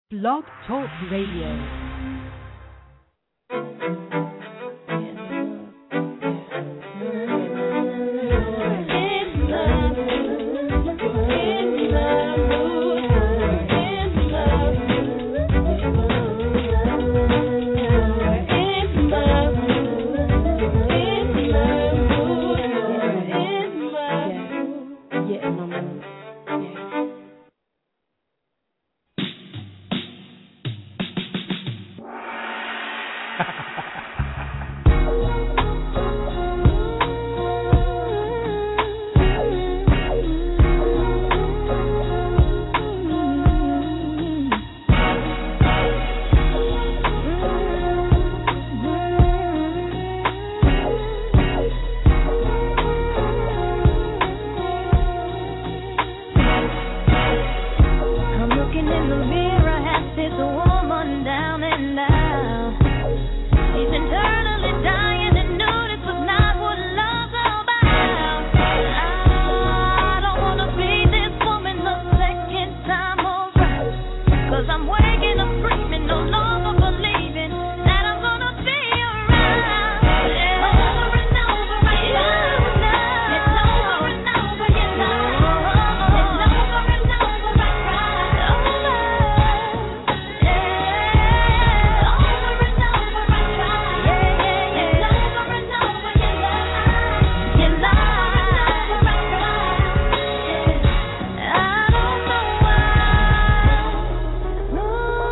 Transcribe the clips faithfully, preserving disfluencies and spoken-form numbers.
Blog Talk Radio. Ooh.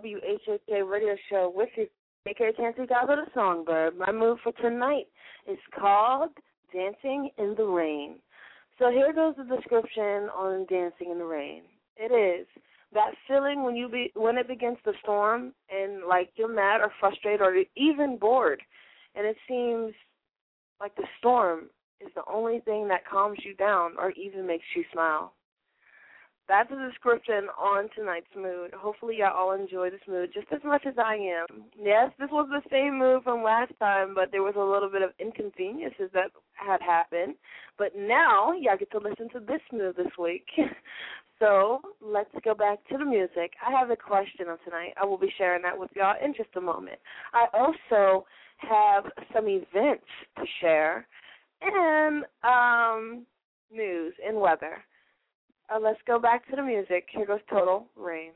W H H J Radio Show with you, A K A Canty Goblet of Songbird. My move for tonight is called Dancing in the Rain. So here goes the description on Dancing in the Rain. It is that feeling when you be when it begins to storm and like you're mad or frustrated or even bored, and it seems like the storm is the only thing that calms you down or even makes you smile. That's a description on tonight's mood. Hopefully y'all all enjoy this mood just as much as I am. Yes, this was the same mood from last time, but there was a little bit of inconveniences that had happened. But now y'all get to listen to this mood this week. So let's go back to the music. I have a question of tonight. I will be sharing that with y'all in just a moment. I also have some events to share and um, news and weather. Uh, let's go back to the music. Here goes Total Rain.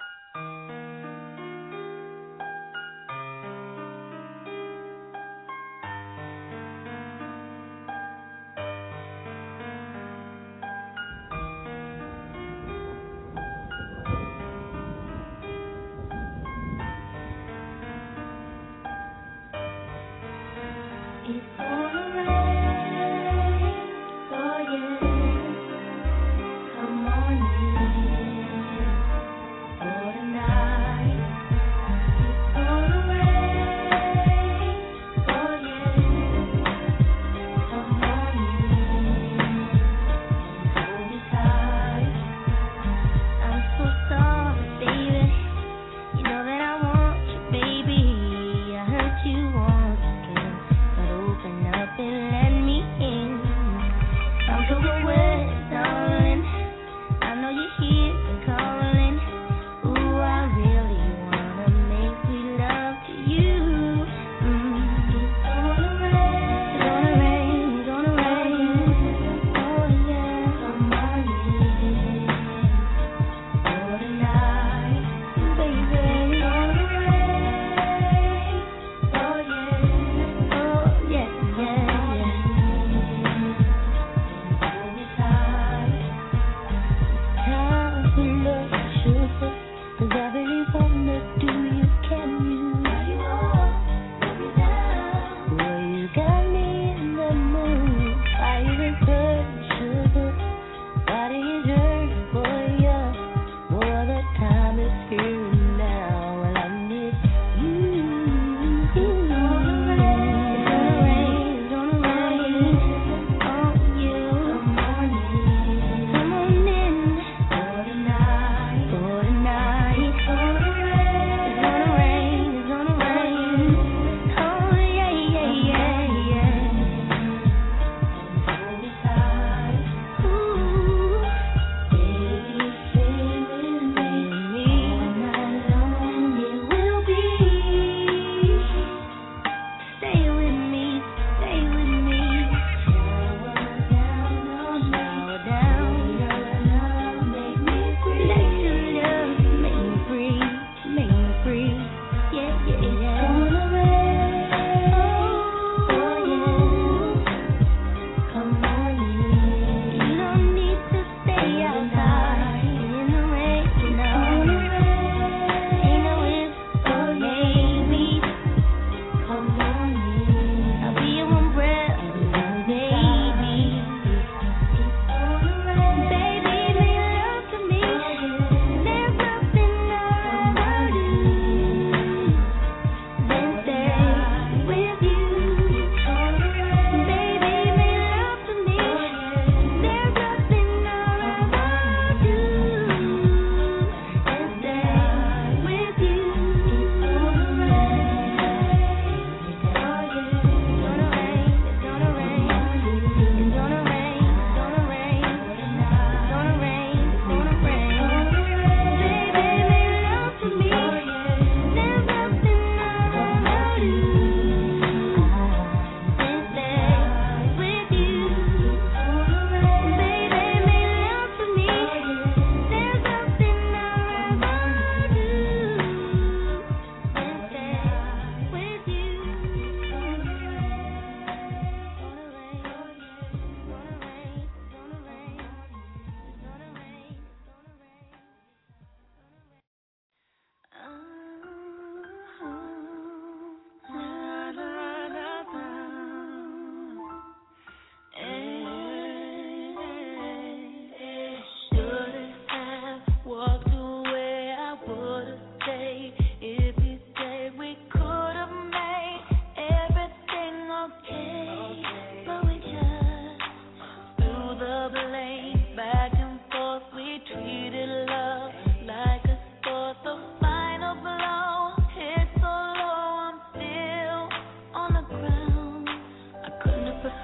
It's gonna rain, oh yeah. Come on in for the night. It's gonna rain, oh yeah. Come on in and hold me tight. I'm so sorry, baby. You know that I want you, baby. I hurt you once again, but open up and let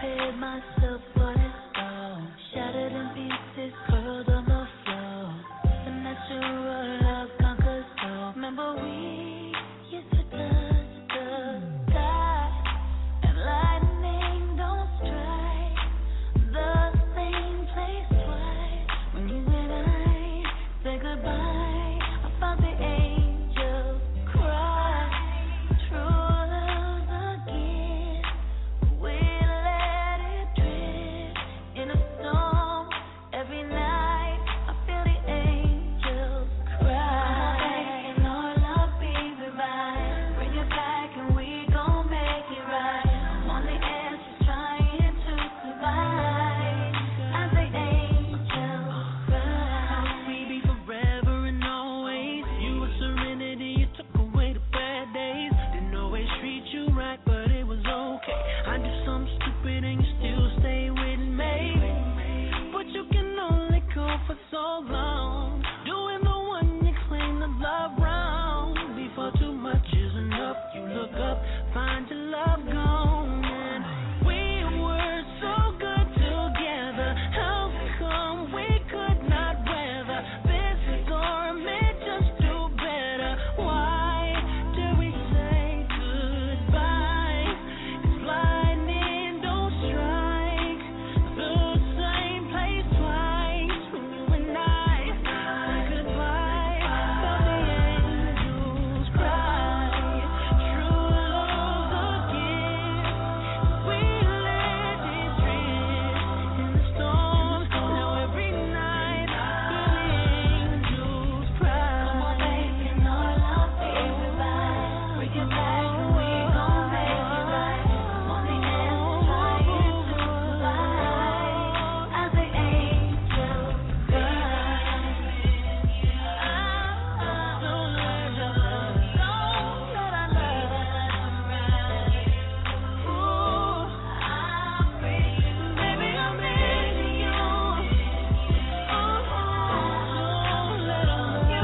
let myself fall in love. Shattered in pieces, curled on the floor. The natural love conquers all. Remember we used to touch the sky, and lightning don't strike the same place twice. When you and I said goodbye, I found the angels cry. True love's a gift. We let it drift in a storm. Every night I feel the angels cry. And our love be revived. Bring it back and we gon' make it right. I'm on the edge just trying to survive as the angels cry. We be forever and always. You were serenity, you took away the bad days. Didn't always treat you right, but it was okay. I do something stupid and you still stay with me. But you can only go for so long. Doing the one you claim to love wrong. Before too much is enough, you look up, find your love gone. And we were so good together. How come we could not weather this storm? It just do better. Why did we say goodbye? It's lightning don't strike the same place twice. When you and I said goodbye, felt the angels cry. True love's a gift. We let it drift in the storm. Now every night feel the angels cry. Come on, baby, and our love be revived. Bring it back and we gon' make it right. I'm on the edge trying to survive as the angels cry. Don't let our love, don't let our love. Ooh, baby, I'm missing you. Oh, don't let our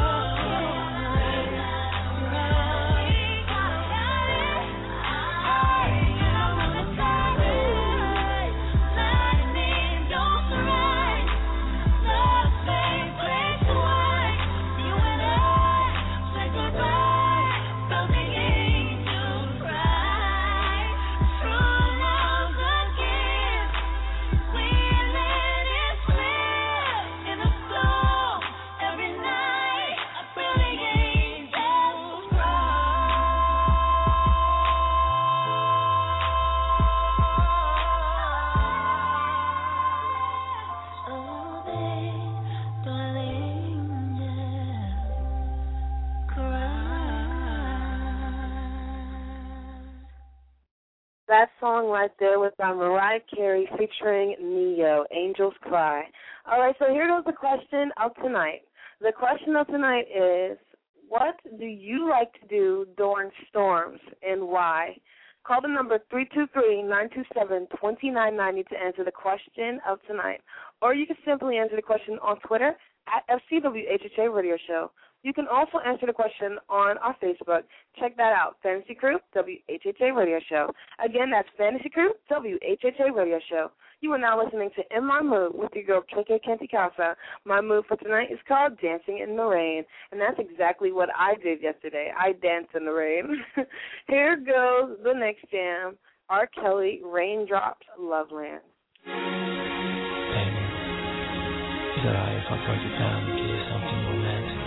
That song right there was by Mariah Carey featuring Neo, Angels Cry. All right, so here goes the question of tonight. The question of tonight is, what do you like to do during storms and why? Call the number three two three, nine two seven, two nine nine zero to answer the question of tonight. Or you can simply answer the question on Twitter at F C W H H A Radio Show. You can also answer the question on our Facebook. Check that out, Fantasy Crew, W H H A Radio Show. Again, that's Fantasy Crew, W H H A Radio Show. You are now listening to In My Mood with your girl, K K Kanti Casa. My mood for tonight is called Dancing in the Rain, and that's exactly what I did yesterday. I danced in the rain. Here goes the next jam, R. Kelly, Raindrops, Loveland. Baby, is that all right if I break it down and give you something romantic?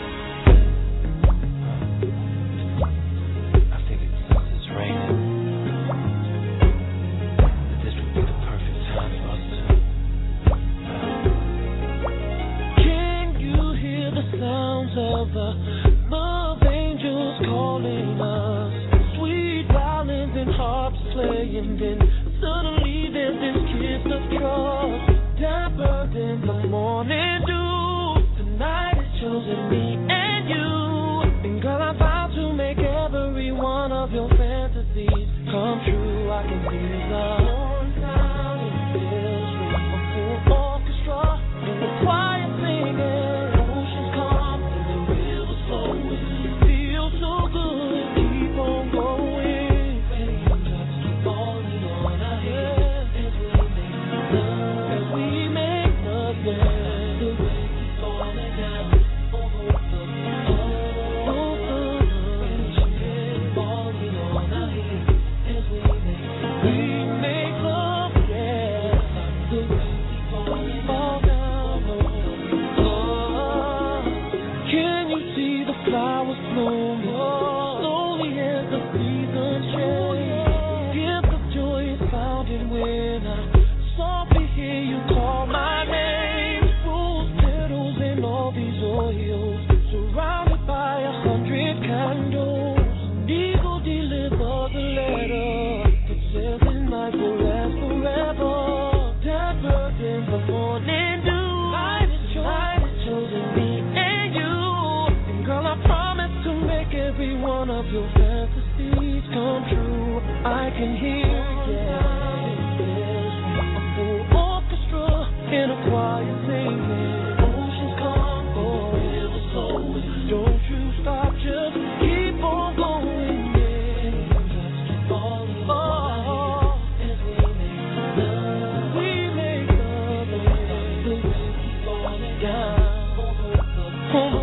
I figured since it's raining, that this would be the perfect time for us to. Can you hear the sounds of the love angels calling us? Sweet violins and harps playing, then suddenly there's this kiss of trust. Dapper than the morning dew. Tonight has chosen me and you. And girl, I vow to make every one of your fantasies come true. I can see the horn sound and bells ring. A full orchestra and the choir singing. Oceans calm and the rivers flowing. It feels so good. Keep on going. Raindrops keep falling on our heads. when I softly hear you call my name. Rose petals and all these oils, surrounded by a hundred candles. Eagle delivers a letter that says the night will last forever. That bird in the morning dew, light is chosen me and you. And girl, I promise to make every one of your fantasies come true. I can hear, yeah, a full orchestra in a choir singing. Oceans come, oh, rivers flowing. Don't you stop, just keep on going, yeah. Just keep on falling. As we make love, we make love, and we keep falling down. Oh,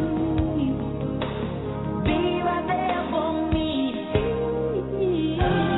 Be right there for me.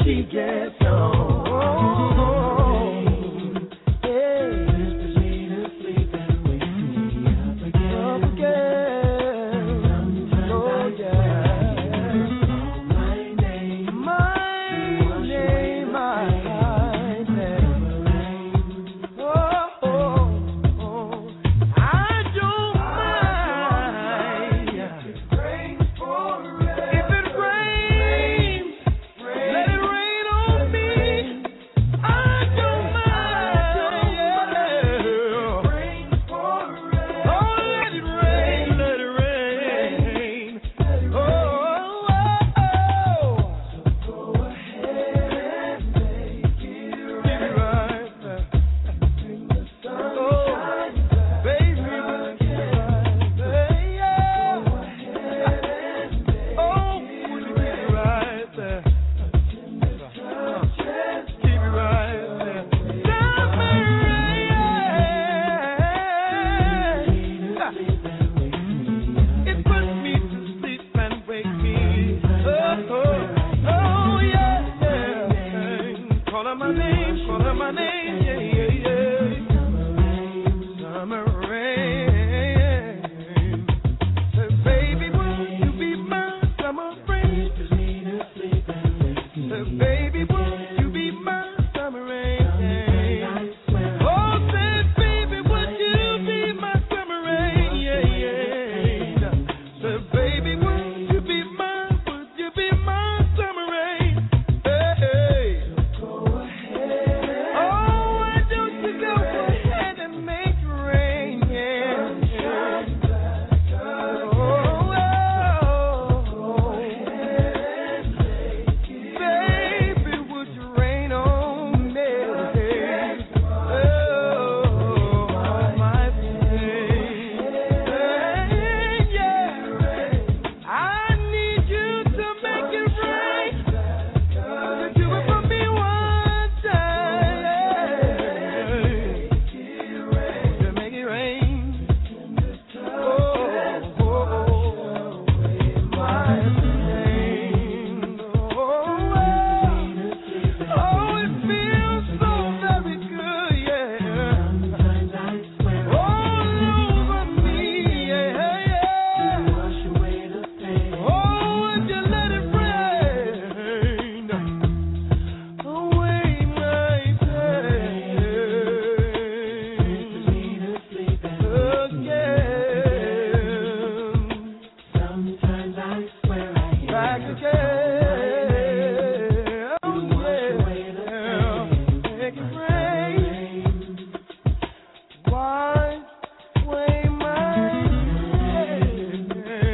she gets home. Yeah. Whispers me to sleep and wakes me up again. Up again. Oh, yeah. Call my name. My name, my name. Oh, oh, oh. I don't mind. If it rains, let it rain on me. I don't mind. Oh, let it rain, let it rain. Oh, oh, oh. So go ahead and make it right. Bring the sunshine, baby, look it right. Yeah. Go ahead and make oh, would you get it right there? Keep it right there. Love me right. It puts me to sleep and wake me. Oh, oh, oh, yeah, yeah. Call her my name, call her my name, yeah, yeah, yeah. Summer rain. Say, baby, will you be my summer rain? Say, baby, will you be my summer rain? Oh, say, baby, would you be my summer rain? Yeah, yeah. Say, baby, would you be my, would you be my summer rain? Hey, hey. Go ahead. Oh, why don't you go ahead and make it rain? Yeah. Oh, oh, oh. Baby, would you rain on me? Oh, my baby. Yeah. I need you to make it rain. Do it for me one time. To make it rain. Oh, oh, oh, my name. Oh, oh, oh, it feels so very good, yeah. All over me, yeah, yeah. Oh, if you let it rain away my pain again. Sometimes I swear I hear back again. Oh, yeah. Make it rain. Wipe away my pain.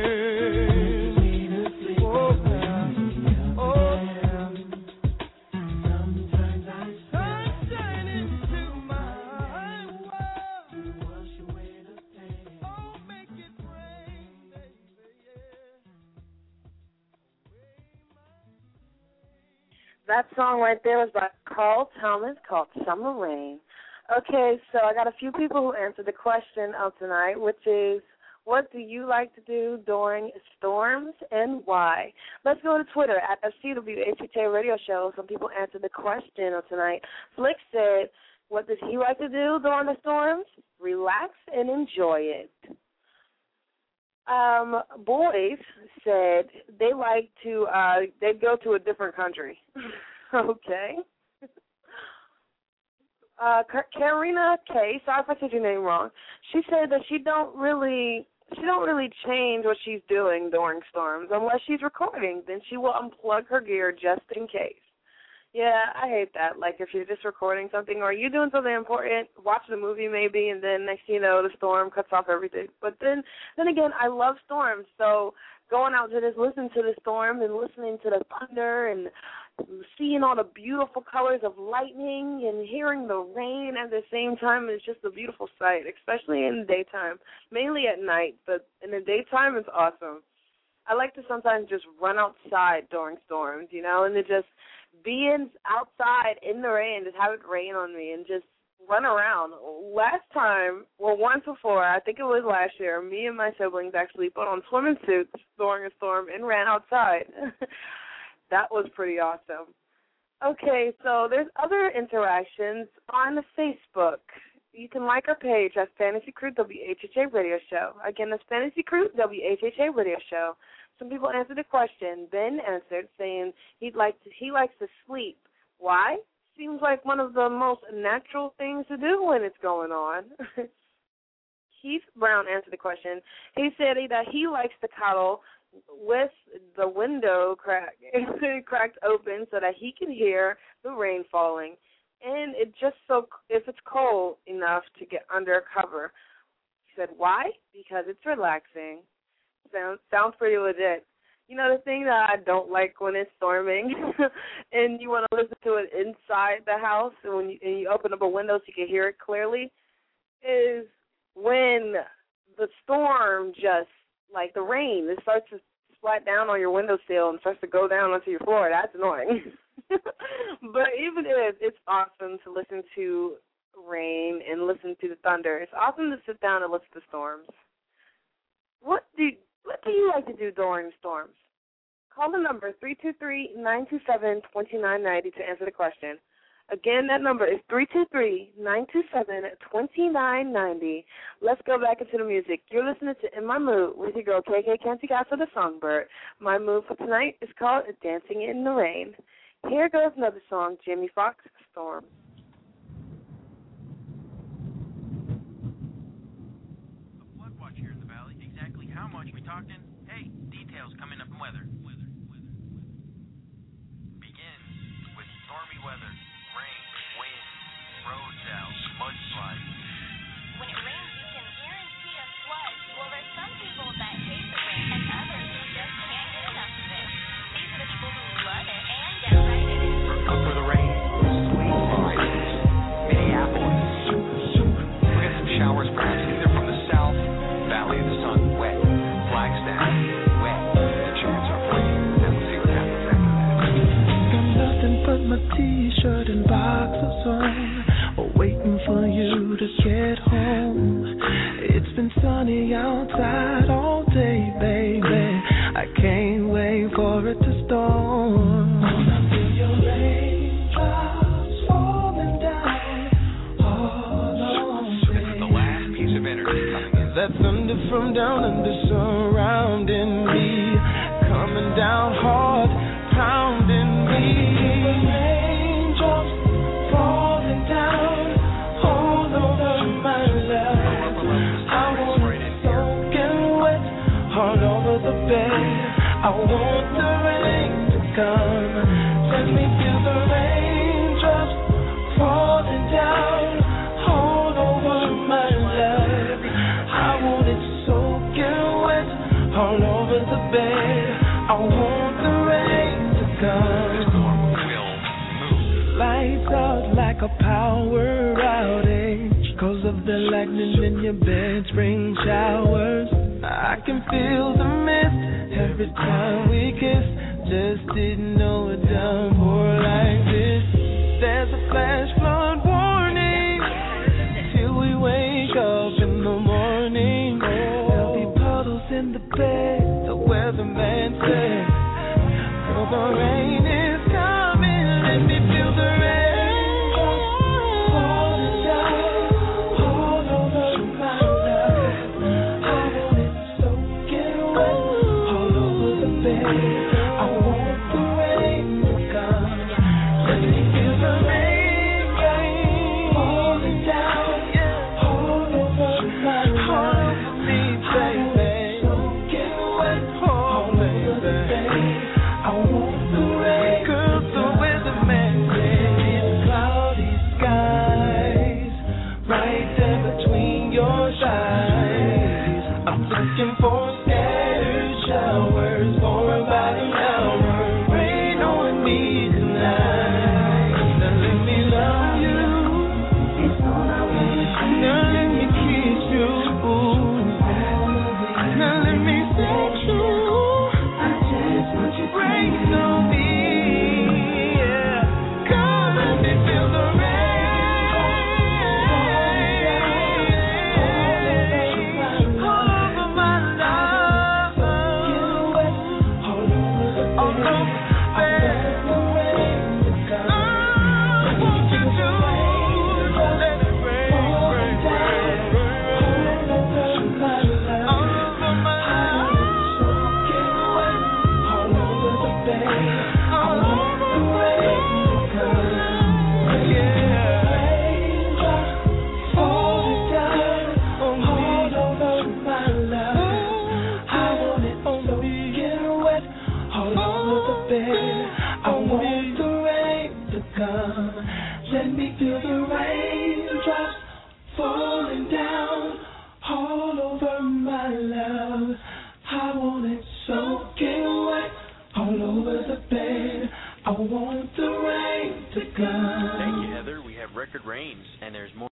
Oh, yeah. Oh, yeah. Sometimes I sunshine into my world. Wash away the pain. Oh, make it rain, baby, yeah. That song right there was by Carl Thomas called Summer Rain. Okay, so I got a few people who answered the question of tonight, which is, what do you like to do during storms and why? Let's go to Twitter at F C W H H A Radio Show. Some people answered the question of tonight. Flick said, what does he like to do during the storms? Relax and enjoy it. Um, boys said they like to, uh, they'd go to a different country. Okay. Uh, Karina K, sorry if I said your name wrong. She said that she don't really, she don't really change what she's doing during storms unless she's recording. Then she will unplug her gear just in case. Yeah, I hate that. Like if you're just recording something or you're doing something important, watch the movie maybe, and then next thing you know, the storm cuts off everything. But then, then again, I love storms, so going out to just listen to the storm and listening to the thunder and seeing all the beautiful colors of lightning and hearing the rain at the same time is just a beautiful sight, especially in the daytime, mainly at night, but in the daytime it's awesome. I like to sometimes just run outside during storms, you know, and to just be in, outside in the rain, just have it rain on me and just run around. Last time, well, once before, I think it was last year, me and my siblings actually put on swimming suits during a storm and ran outside. That was pretty awesome. Okay, so there's other interactions on the Facebook. You can like our page at Fantasy Crew W H H A Radio Show. Again, that's Fantasy Crew W H H A Radio Show. Some people answered the question. Ben answered saying he'd like to, he likes to sleep. Why? Seems like one of the most natural things to do when it's going on. Keith Brown answered the question. He said that he likes to cuddle with the window crack, cracked open so that he can hear the rain falling. And it just so if it's cold enough to get under a cover. He said, why? Because it's relaxing. Sounds sounds pretty legit. You know, the thing that I don't like when it's storming and you want to listen to it inside the house and when you, and you open up a window so you can hear it clearly is when the storm just, like the rain, it starts to splat down on your windowsill and starts to go down onto your floor. That's annoying. But even if it's awesome to listen to rain and listen to the thunder, it's awesome to sit down and listen to storms. What do you, what do you like to do during storms? Call the number three two three, nine two seven, two nine nine zero to answer the question. Again, that number is three two three, nine two seven, two nine nine zero. Let's go back into the music. You're listening to In My Mood with your girl, K K Canty Casa the Songbird. My mood for tonight is called Dancing in the Rain. Here goes another song, Jamie Foxx, Storm. A flood watch here in the valley. Exactly how much we talking? Hey, details coming up in weather. Weather, weather, weather. Begins with stormy weather. Rain, wind, roads out, mudslides. When it rains, you can guarantee a flood. Well, there's some people that hate the rain and others who just can't get enough of it. These are the people who love it and get right in it. Up for the rain. Sweet Minneapolis. Look at some showers, perhaps either from the south, Valley of the Sun, wet. Flagstaff, wet. The chance of rain. Then we'll see what happens after that. Got nothing but my t-shirt and boxers on, waiting for you to get home. It's been sunny outside all day, baby. I can't wait for it to storm. Wanna feel your raindrops falling down all on me. This is the last piece of energy coming in. That thunder from down under surrounding me, coming down hard, pounding me. Raindrops falling down all over my life. I want it soaking wet all over the bed. I want the rain to come. Let me feel the raindrops falling down all over my life. I want it soaking wet all over the bed. I want the rain to come. Lights out like a power outage, 'cause of the lightning in your bed, spring showers. I can feel the mist every time we kiss. Just didn't know it downpour like this. There's a flash flood warning till we wake up in the morning. There'll be puddles in the bed, the weatherman said. Oh, the rain is coming, let me feel the rain falling down all over my life. I want it soaking wet all over the bed. I want the rain to come. Let me feel the rain, rain falling down all over my life. Me, baby, soaking wet all over the bed. I want the rain, 'cause the weatherman said it's cloudy skies right there between your thighs. I'm looking for scattered showers for about soaking wet all over the bed. I want the rain to come. Thank you, Heather. We have record rains, and there's more.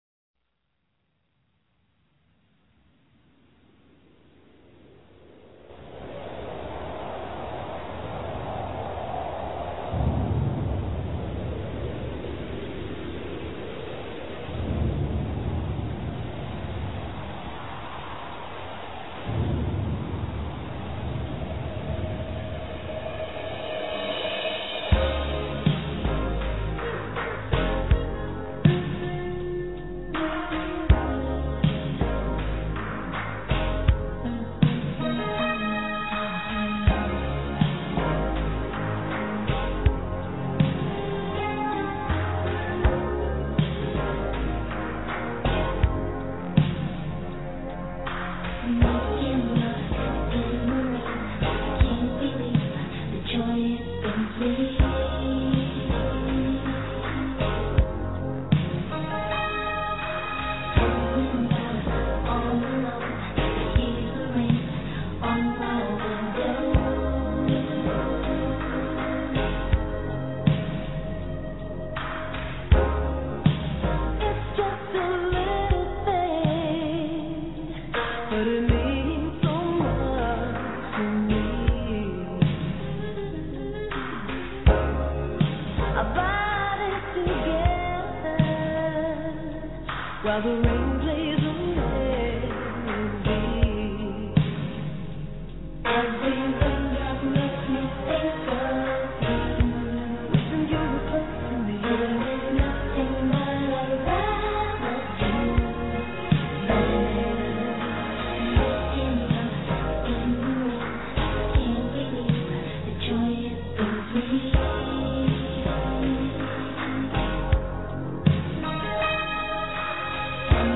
While the rain plays away everything that makes me think of you. Wishing you were close to me. There's nothing but I'd rather do. In the, in the rain, I can't believe the joy it brings me. Thank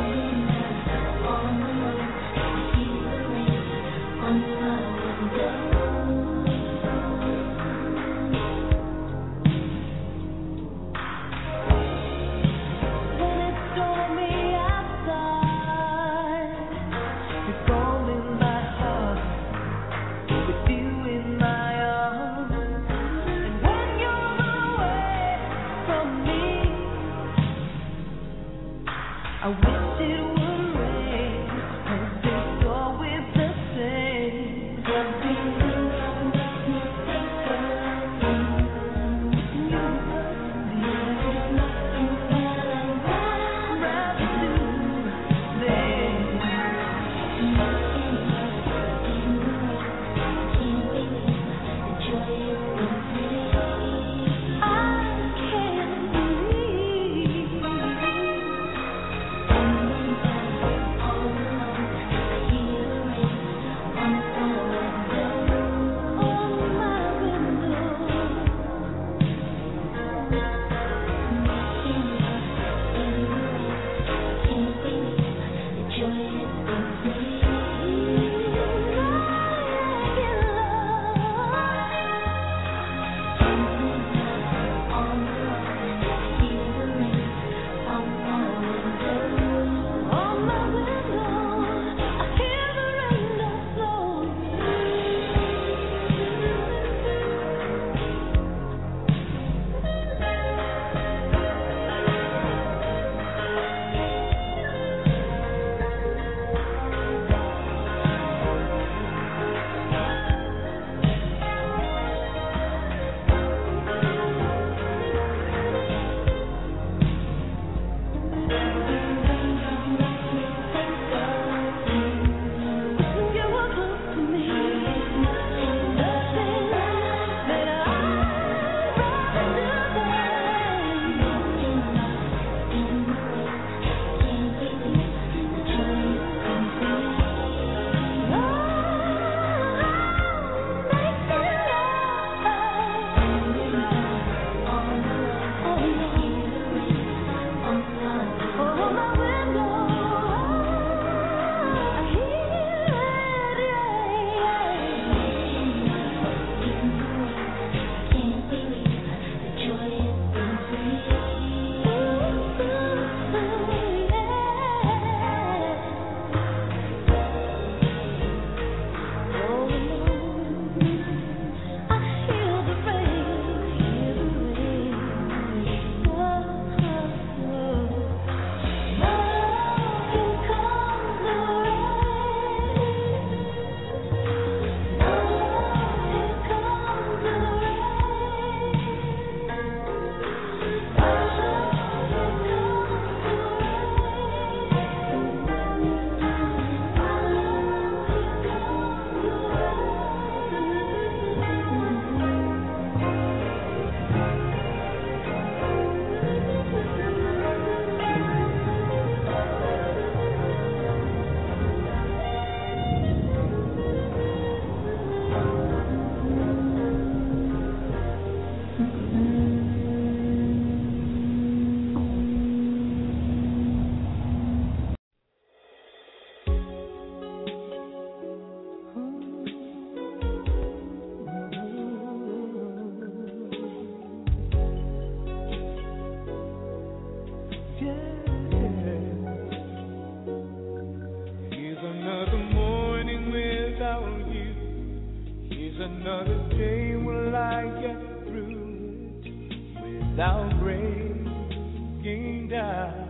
another day. Will I get through it without breaking down?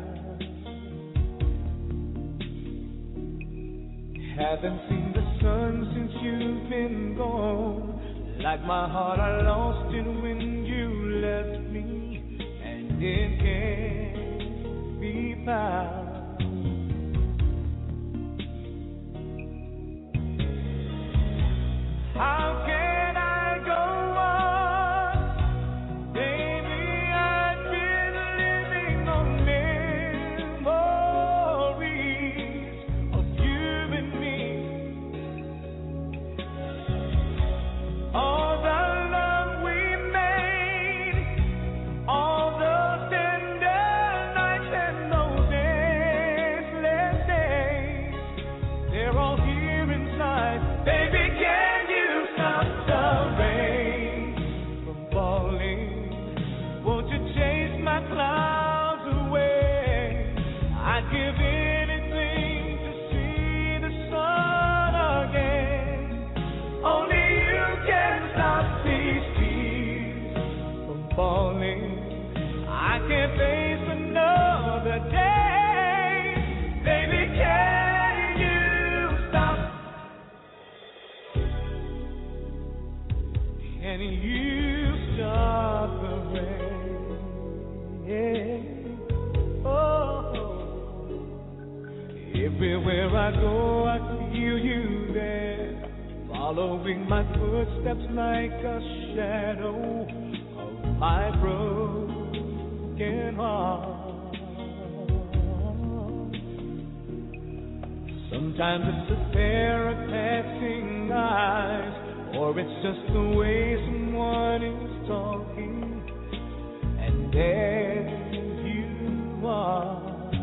Haven't seen the sun since you've been gone. Like my heart, I lost it when you left me, and it can't be found. How can I go on? Baby, I've been living on memories of you and me. All the love we made, all those tender nights and those endless days, they're all here inside. Baby, can you stop the rain from falling? Won't you chase my clouds away? I'd give anything to see the sun again. Only you can stop these tears from falling. I can't face another day. Baby, can you stop? Can you stop the rain? Yeah. Oh, everywhere I go, I feel you there, following my footsteps like a shadow of my broken heart. Sometimes it's a pair of passing eyes, or it's just the way someone is talking, and there you are.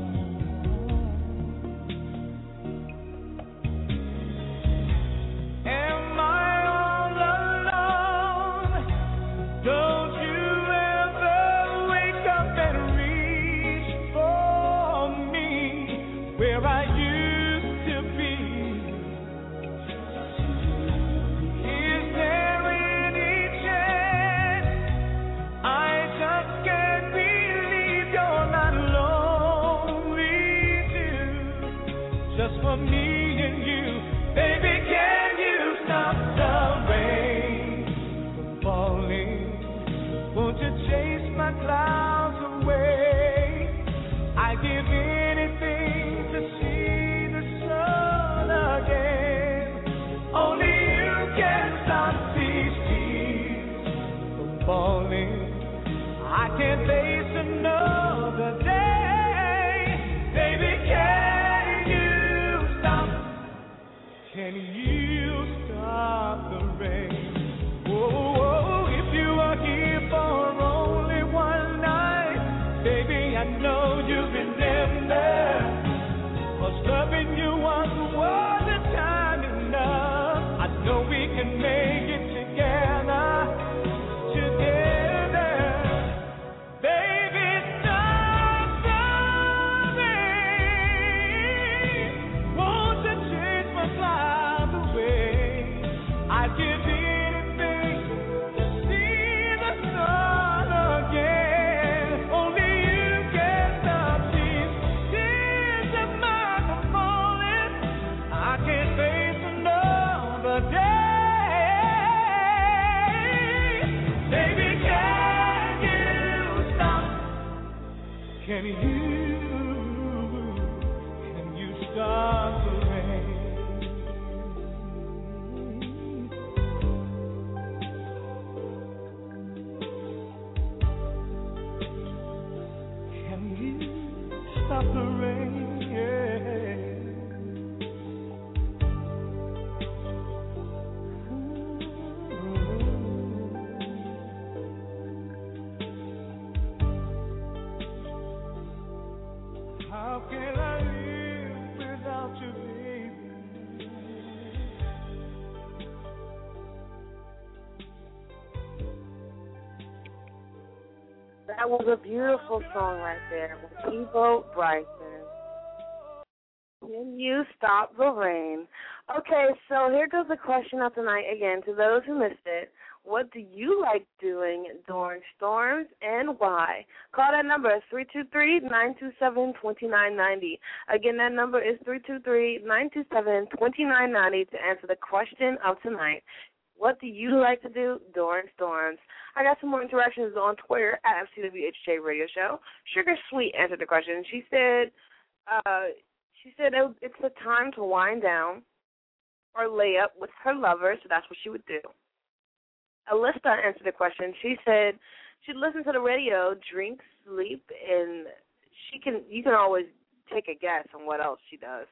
Am I all alone? Don't you ever wake up and reach for me where I used to be? Is there any chance? I just can't believe you're not lonely too. Just for me and you, baby, can you stop the rain from falling? Won't you chase my clouds away? I give anything to see the sun again. Only you can stop these tears from falling. I can't face another day. Baby, can you stop? Can you stop the rain? Oh, if you are here for only one night, baby, I know you've been there. 'Cause loving you once wasn't time enough. I know we can make it together, together. Baby, stop the rain. Won't you chase my clouds away? I'd give anything to see the sun again. Only you can stop these tears of mine from falling. I can't face another day. Baby, can you stop? Can you, can you stop the rain? Can you stop the rain? Yeah. How can I live without you, baby? That was a beautiful song right there with Evo Bryson. Can you stop the rain? Okay, so here goes the question of the night again. To those who missed it, what do you like doing during storms and why? Call that number. It's three two three, nine two seven, two nine nine zero. Again, that number is three two three, nine two seven, two nine nine zero to answer the question of tonight. What do you like to do during storms? I got some more interactions on Twitter at C W H J Radio Show. Sugar Sweet answered the question. She said, uh, she said it, it's a time to wind down or lay up with her lover, so that's what she would do. Alyssa answered the question. She said she'd listen to the radio, drink, sleep, and she can. You can always take a guess on what else she does.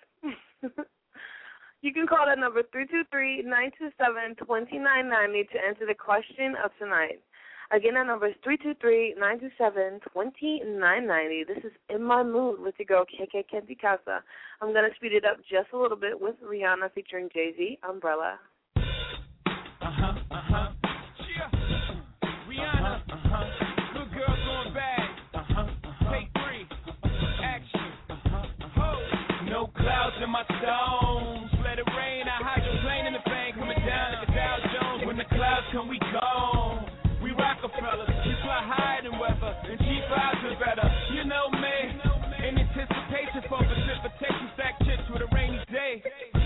You can call that number three two three, nine two seven, two nine nine zero to answer the question of tonight. Again, that number is three two three, nine two seven, two nine nine zero. This is In My Mood with your girl, K K Kenti Casa. I'm going to speed it up just a little bit with Rihanna featuring Jay-Z, Umbrella. Uh-huh, uh-huh. Yeah. Rihanna. Uh-huh. Good girl going bad. Uh-huh, uh-huh. Take three. Action. Uh-huh, uh-huh. Oh. No clouds in my stones. Let it rain. I hydroplane in the bank. Coming down like a Dow Jones. When the clouds come, we gone. We Rockefellers. You fly higher than weather. And cheap vibes are better. You know me. In anticipation for precipitation. Stack chips with a rainy day.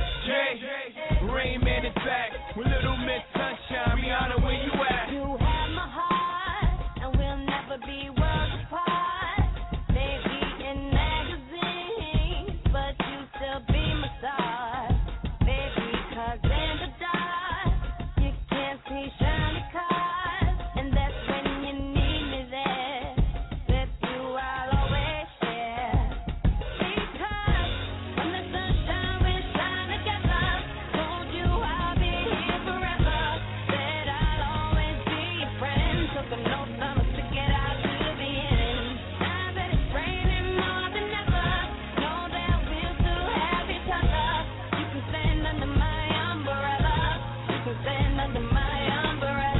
Jay. Rain Man is back. With Little Miss Sunshine. Rihanna, where you at? You have my heart, and we'll never be worlds apart. Maybe in magazines, but you still be my star. Baby, 'cause in the dark, you can't see shiny cars, and that's when you need me there. With you, I'll always share. Because when the sunshine, we shine together. Told you I'll be here forever. Said I'll always be your friend. Took an oath, I'ma stick it out to the end. Now that it's raining more than ever, know that we'll still have each other. You can stand under my umbrella. You can stand under my umbrella.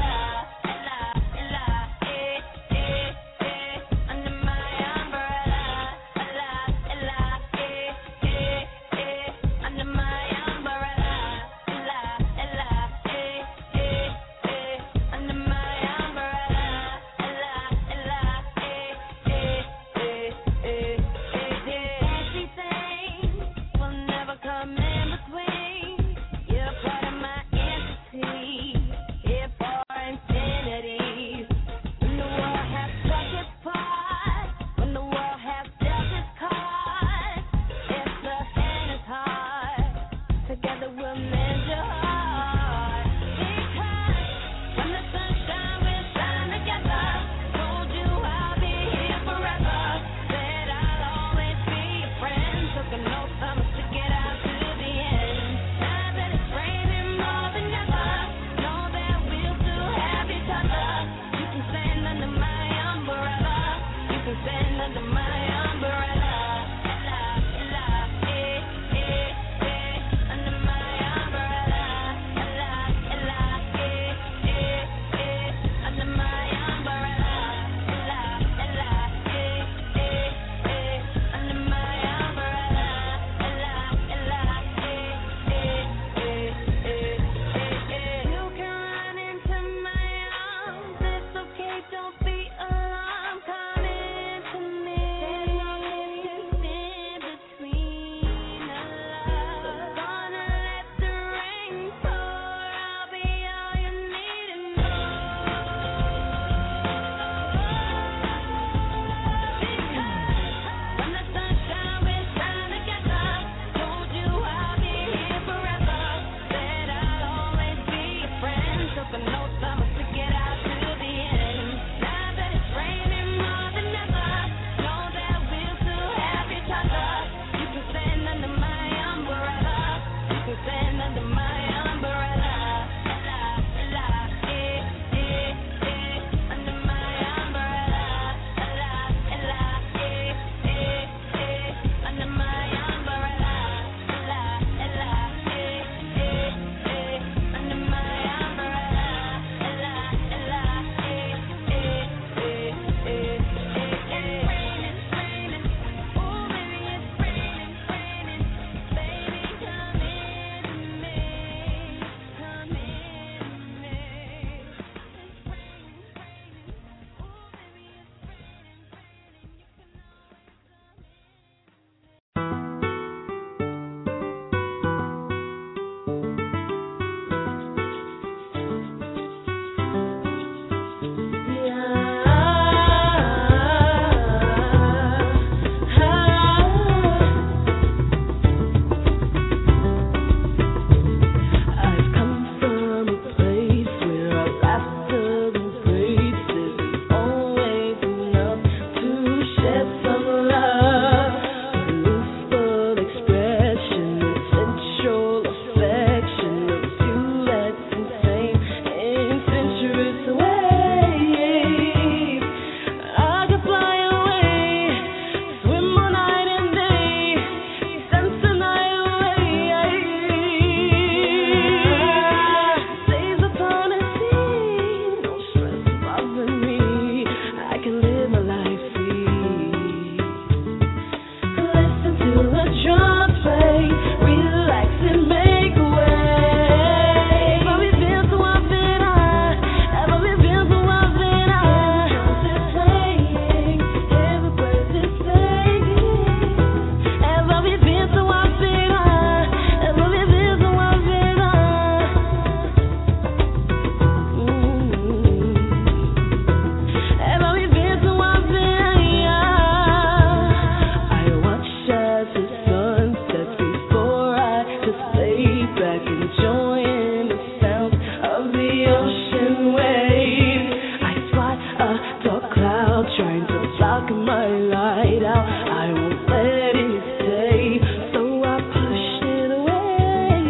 ocean wave. I spot a dark cloud trying to block my light out. I won't let it stay, so I push it away.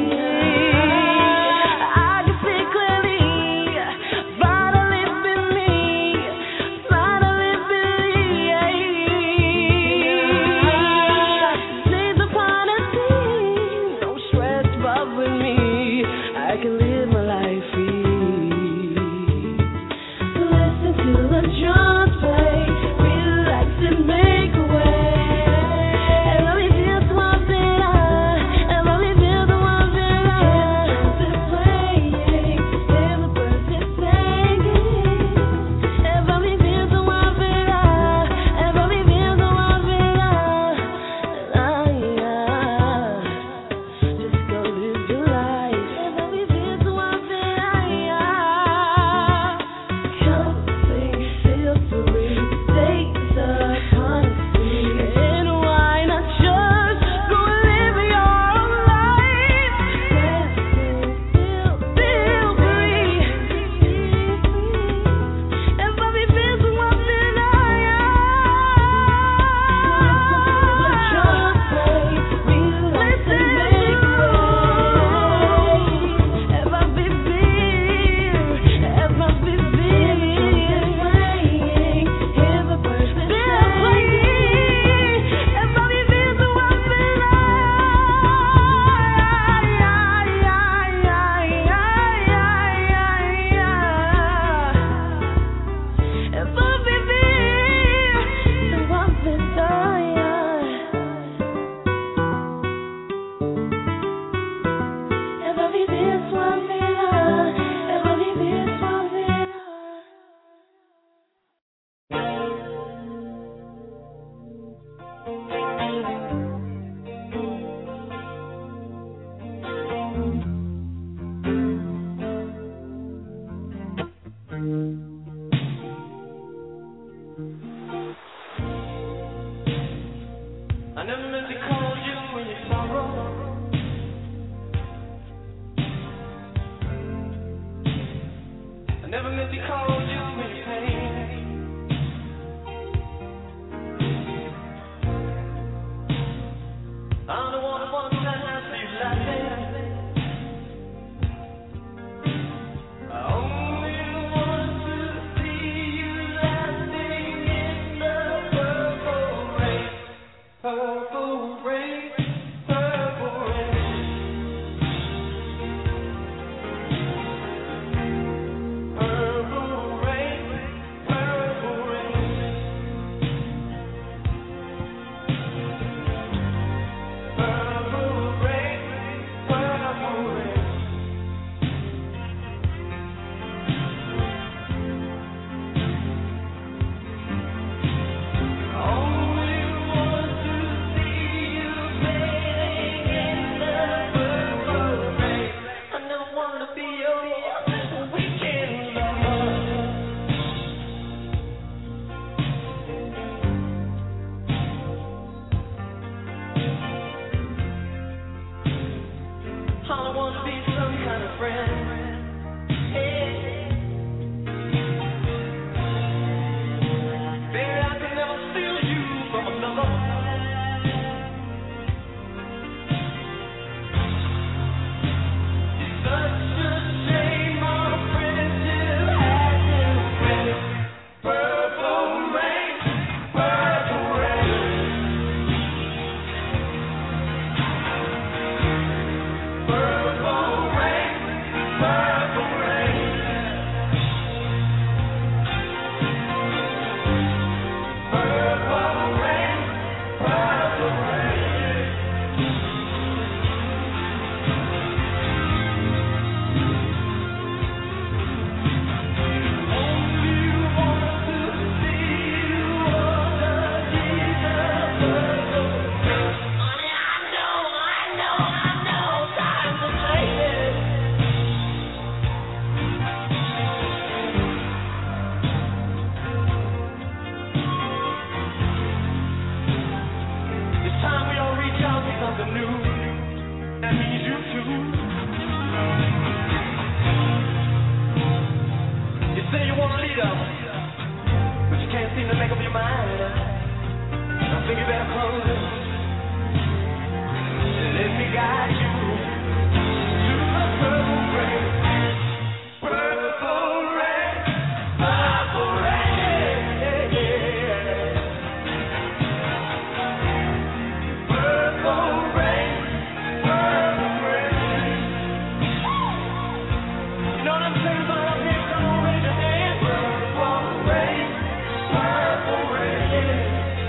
I can see clearly, finally been me, finally believe. Seas upon a sea, no stress bothering me. I can live my life free. Listen to the drums play, relax and make a way. And let me feel the ones that I, and let me feel the ones that I. Hear the drums playing, hear the birds just singing. And let me feel the ones that I, and let me feel the ones that I. Just go live your life. And let me feel the ones that I. Come sing, feel free, days upon a sea. And why not just go live your life? Dancing, feel, feel free. And let me feel the ones that I. Just play, relax and make a way. Ever be big, ever be big. Playing, hear the birds that sing. Ever be big, the ones that I. Ever be big, the ones that die. Ever be this one that I, ever be this one that I. I never meant to call you when you sorrow. I never meant to call you when you pain. I don't want to one time see you laughing. I only want to see you laughing in the purple rain. Purple rain, purple rain. Purple rain, Say you want a leader, but you can't seem to make up your mind. I think you better close it. Let me guide you to the purple rain. Purple rain, purple rain. Purple rain, purple rain. You know what I'm saying about up here? Come on, raise your hand. Purple rain, purple rain.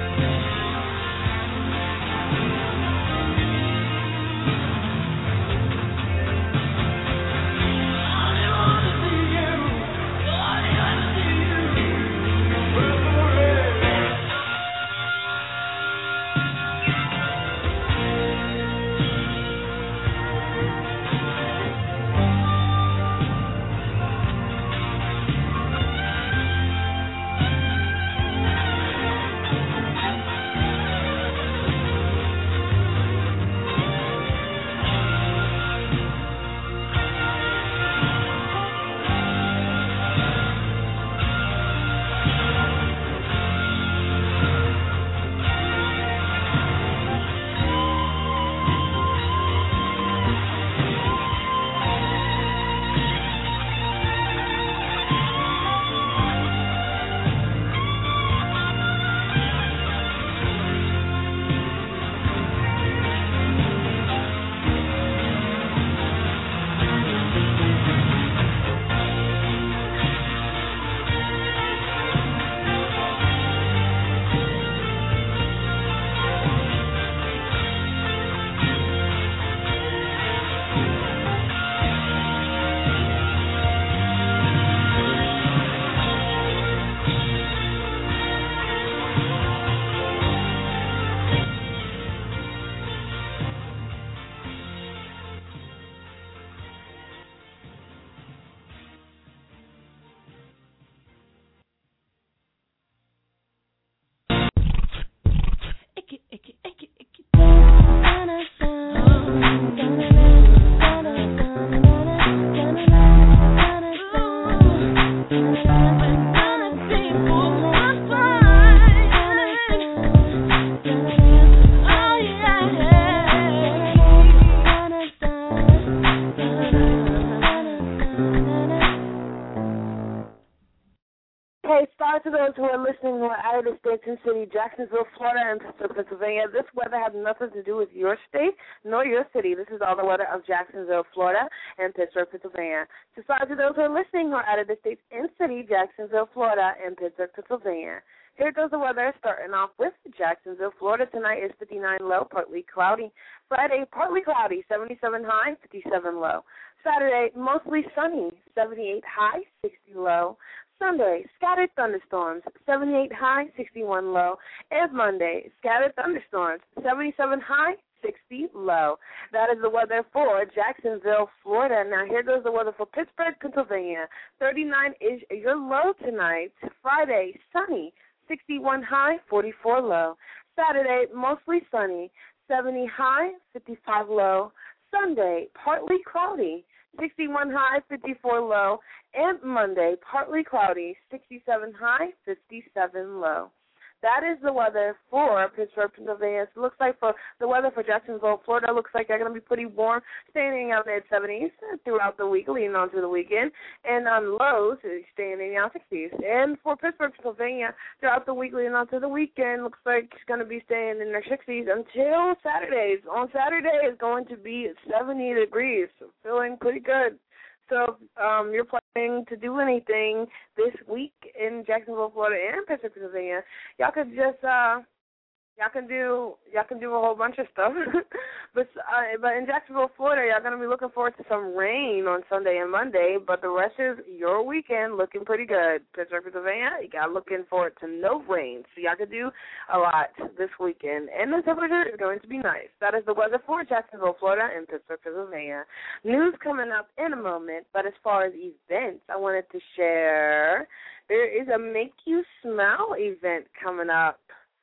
Hey, stars to those who are listening who are out of the states and city, Jacksonville, Florida, and Pittsburgh, Pennsylvania. This weather has nothing to do with your state nor your city. This is all the weather of Jacksonville, Florida, and Pittsburgh, Pennsylvania. To stars to those who are listening who are out of the states and city, Jacksonville, Florida, and Pittsburgh, Pennsylvania. Here goes the weather, starting off with Jacksonville, Florida. Tonight is fifty-nine low, partly cloudy. Friday, partly cloudy, seventy-seven high, fifty-seven low. Saturday, mostly sunny, seventy-eight high, sixty low. Sunday, scattered thunderstorms, seventy-eight high, sixty-one low. And Monday, scattered thunderstorms, seventy-seven high, sixty low. That is the weather for Jacksonville, Florida. Now here goes the weather for Pittsburgh, Pennsylvania. thirty-nine is your low tonight. Friday, sunny, sixty-one high, forty-four low. Saturday, mostly sunny, seventy high, fifty-five low. Sunday, partly cloudy, sixty-one high, fifty-four low. And Monday, partly cloudy, sixty-seven high, fifty-seven low. That is the weather for Pittsburgh, Pennsylvania. So it looks like for the weather for Jacksonville, Florida, looks like they're going to be pretty warm, staying in the mid seventies throughout the week, leading on to the weekend. And on lows, staying in the sixties. And for Pittsburgh, Pennsylvania, throughout the week, leading on to the weekend, looks like it's going to be staying in their sixties until Saturdays. On Saturday, it's going to be seventy degrees, so feeling pretty good. So um, you're planning to do anything this week in Jacksonville, Florida, and Pittsburgh, Pennsylvania, y'all could just uh, y'all can do y'all can do a whole bunch of stuff. but uh, but in Jacksonville, Florida, y'all gonna be looking forward to some rain on Sunday and Monday. But the rest is your weekend looking pretty good. Pittsburgh, Pennsylvania, you got looking forward to no rain, so y'all could do a lot this weekend. And the temperature is going to be nice. That is the weather for Jacksonville, Florida, and Pittsburgh, Pennsylvania. News coming up in a moment. But as far as events, I wanted to share there is a Make You Smile event coming up.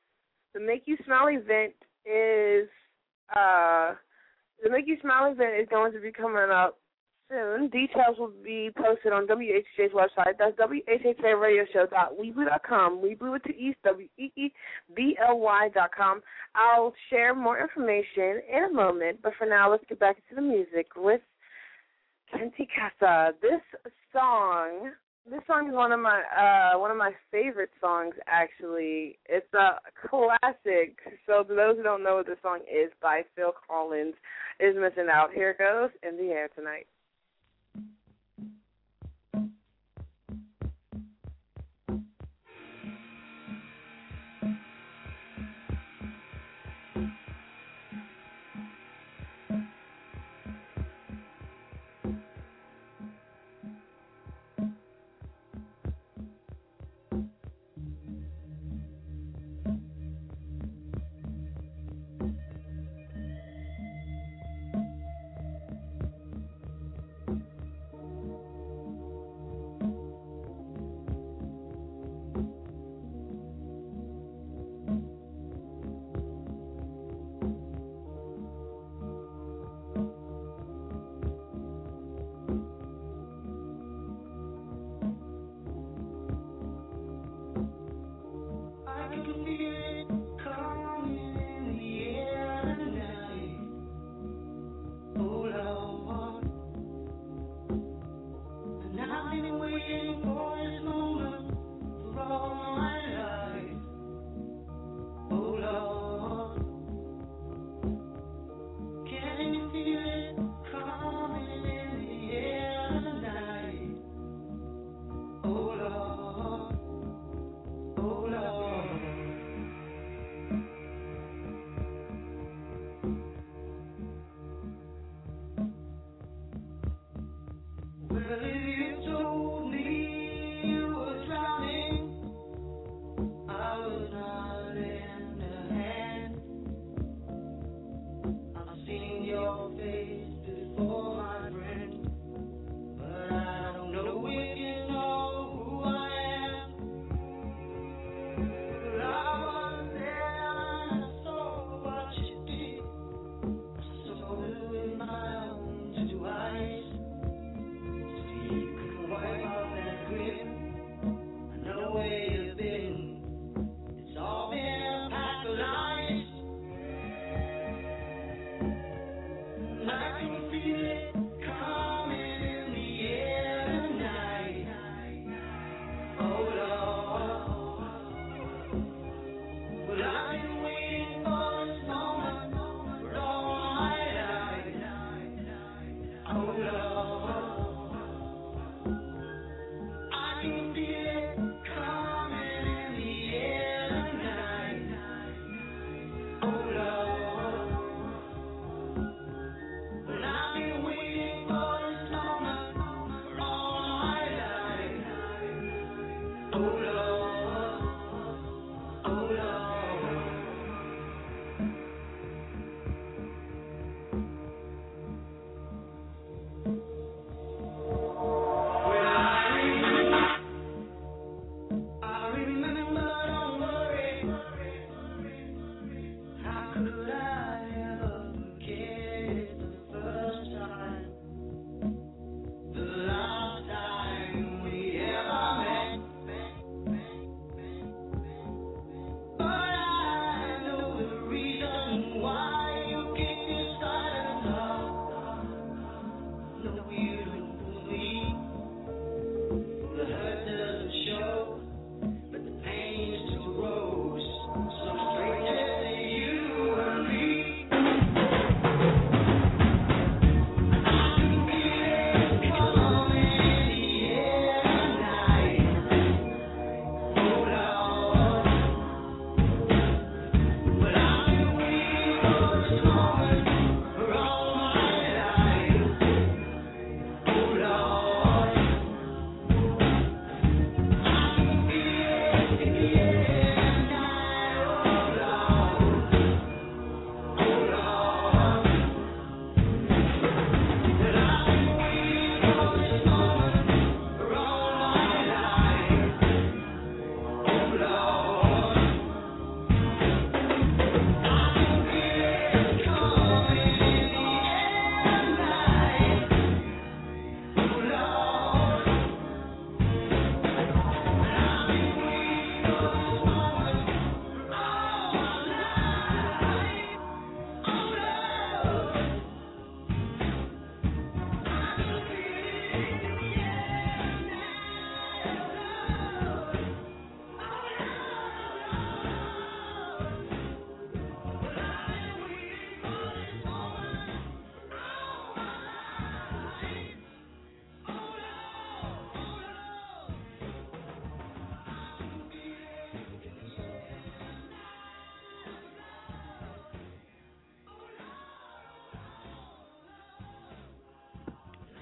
The Make You Smile event is uh, the Make You Smile event is going to be coming up soon. Details will be posted on W H J's website. That's W H H A radio show dot weebly dot com. Weebly with two E's, W E E B L Y dot com. I'll share more information in a moment, but for now, let's get back into the music with Kenti Casa. This song, this song is one of my uh, one of my favorite songs. Actually, it's a classic. So for those who don't know what this song is, by Phil Collins, is Missing Out. Here it goes, In the Air Tonight.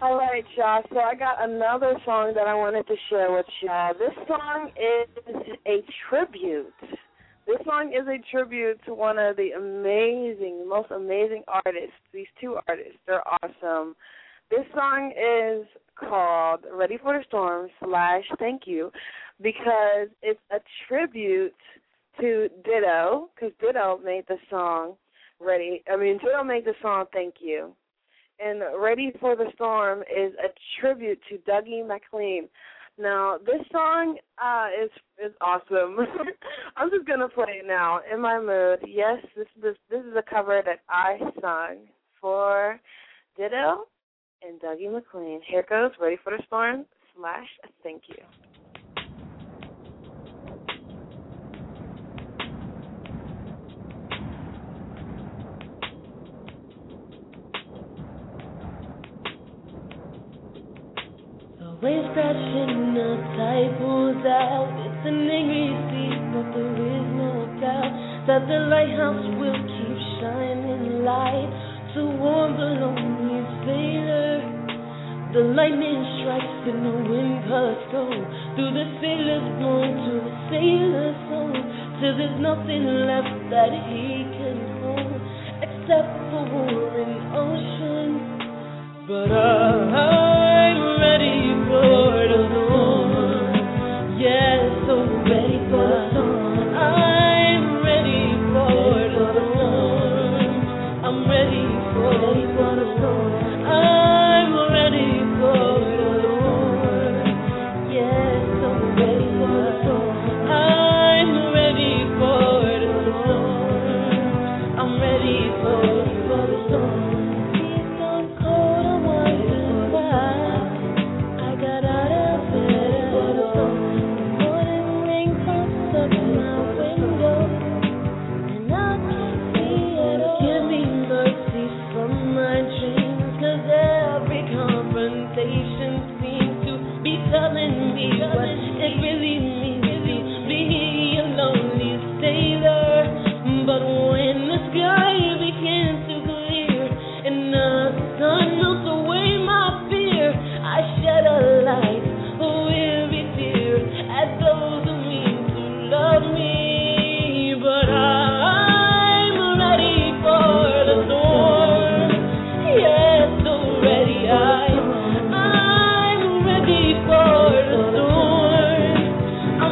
All right, y'all. So I got another song that I wanted to share with y'all. This song is a tribute. This song is a tribute to one of the amazing, most amazing artists. These two artists, they're awesome. This song is called Ready for the Storm slash Thank You because it's a tribute to Ditto, because Ditto made the song Ready. I mean, Ditto made the song Thank You. And Ready for the Storm is a tribute to Dougie MacLean. Now, this song uh, is is awesome. I'm just going to play it now in my mood. Yes, this, this, this is a cover that I sung for Ditto and Dougie MacLean. Here goes Ready for the Storm slash Thank You. Always crashing the typos out. It's an angry sea, but there is no doubt that the lighthouse will keep shining light to warm the lonely sailor. The lightning strikes and the wind cuts go through the sailor's bone to the sailor's soul, till there's nothing left that he can hold except for war and ocean. But I'm ready for the storm. Yes, so ready for the storm. I'm ready for the storm. I'm ready for the storm. I'm ready for the storm. Yes, so ready for the storm. I'm ready for the storm. I'm ready for the storm. Telling me what it really means to be a lonely sailor. But when the sky begins to clear and the sun melts away my fear, I shed a light, a weary tear at those who mean to love me. But I'm ready for the storm. Yes, so ready I. For the storm,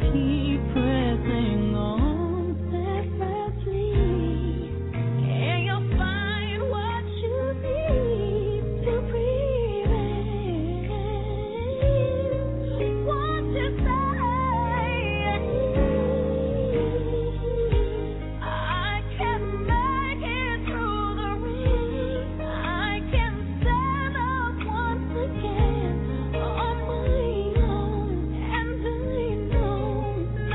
keep pressing on separately, and you'll find what you need to prevail. What you say? I can make it through the rain. I can stand up once again on my own, and I know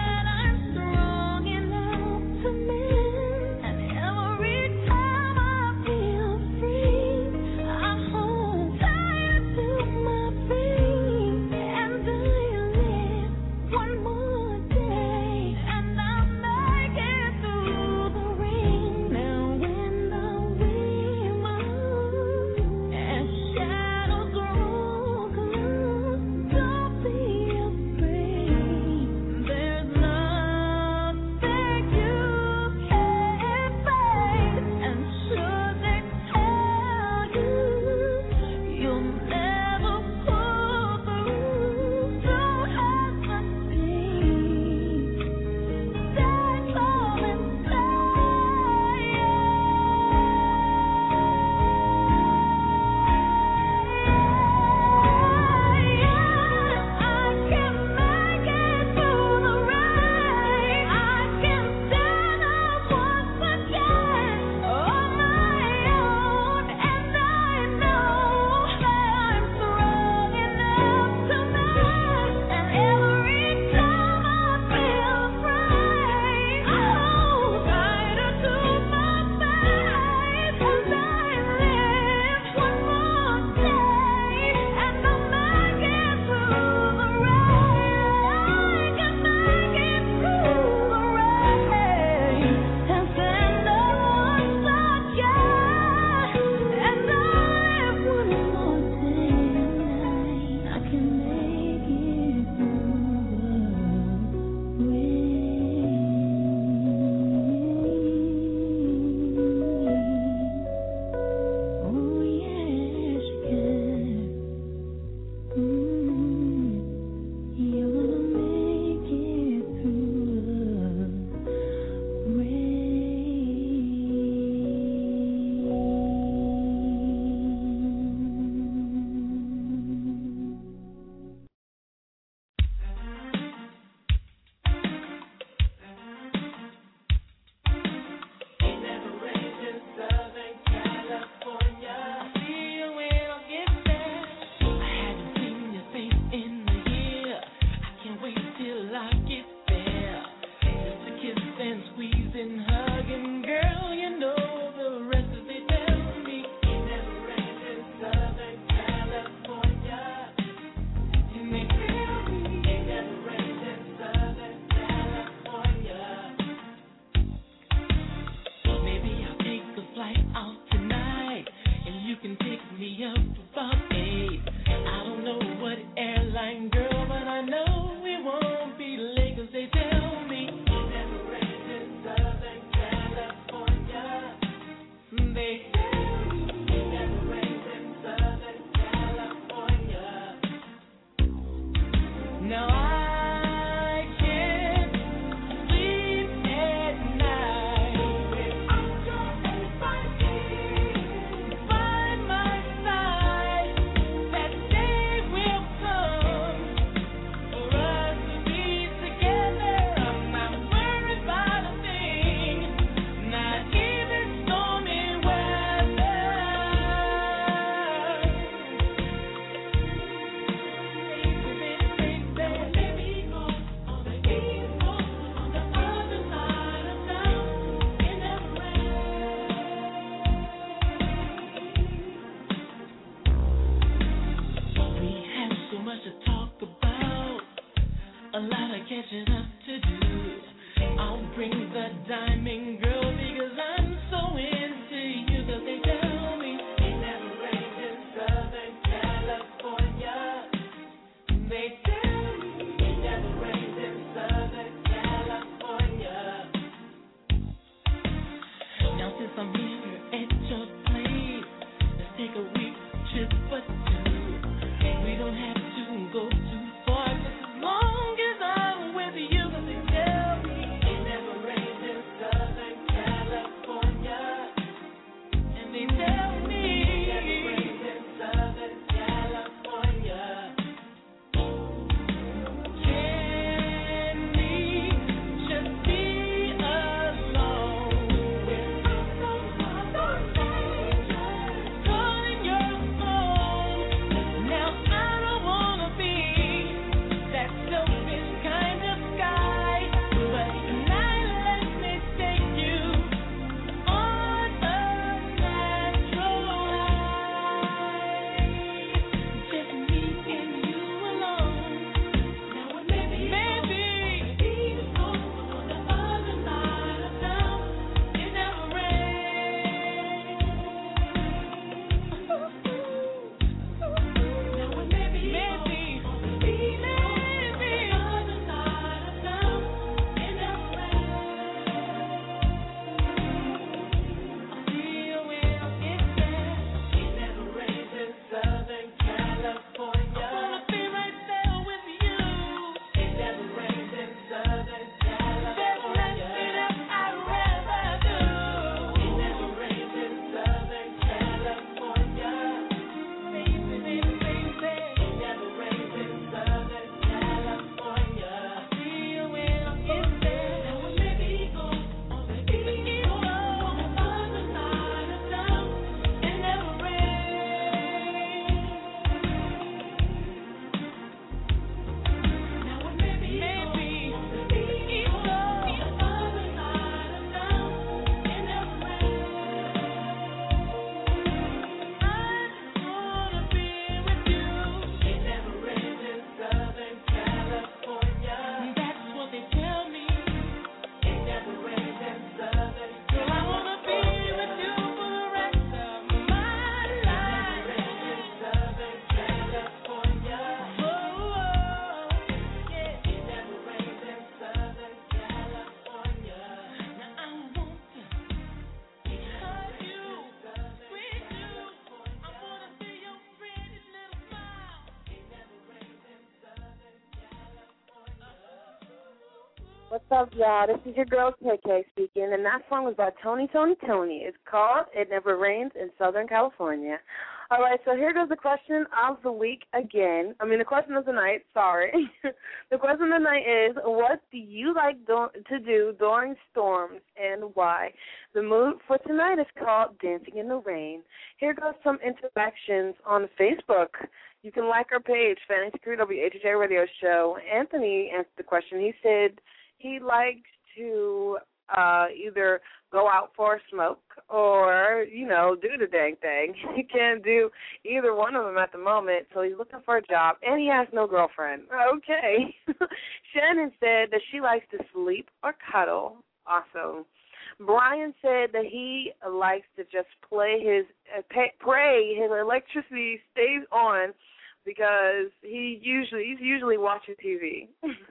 What's up, y'all? This is your girl, K K, speaking, and that song was by Tony, Tony, Tony. It's called It Never Rains in Southern California. All right, so here goes the question of the week again. I mean, the question of the night, sorry. The question of the night is, what do you like do- to do during storms and why? The mood for tonight is called Dancing in the Rain. Here goes some interactions on Facebook. You can like our page, Fantasy Crew W H J Radio Show. Anthony answered the question. He said he likes to uh, either go out for a smoke or, you know, do the dang thing. He can't do either one of them at the moment, so he's looking for a job, and he has no girlfriend. Okay. Shannon said that she likes to sleep or cuddle. Awesome. Brian said that he likes to just play his, uh, pay, pray his electricity stays on because he usually he's usually watching T V.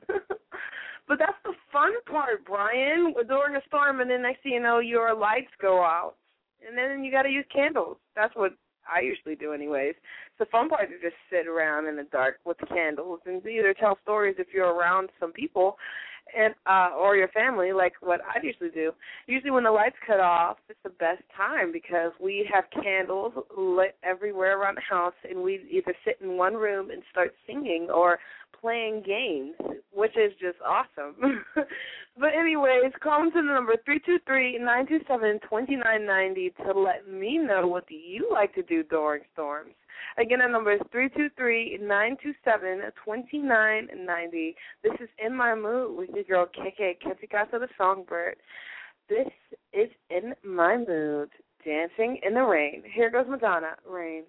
But that's the fun part, Brian, during a storm, and then next thing you know, your lights go out. And then you got to use candles. That's what I usually do anyways. The fun part is just sit around in the dark with candles and either tell stories if you're around some people and uh, or your family, like what I usually do. Usually when the lights cut off, it's the best time because we have candles lit everywhere around the house, and we either sit in one room and start singing or playing games, which is just awesome. But anyways, call into the number three two three, nine two seven, two nine nine zero to let me know what do you like to do during storms. Again, our number is three two three, nine two seven, two nine nine zero. This is In My Mood with your girl K K, Kenzie Casa the Songbird. This is In My Mood, Dancing in the Rain. Here goes Madonna, Rain.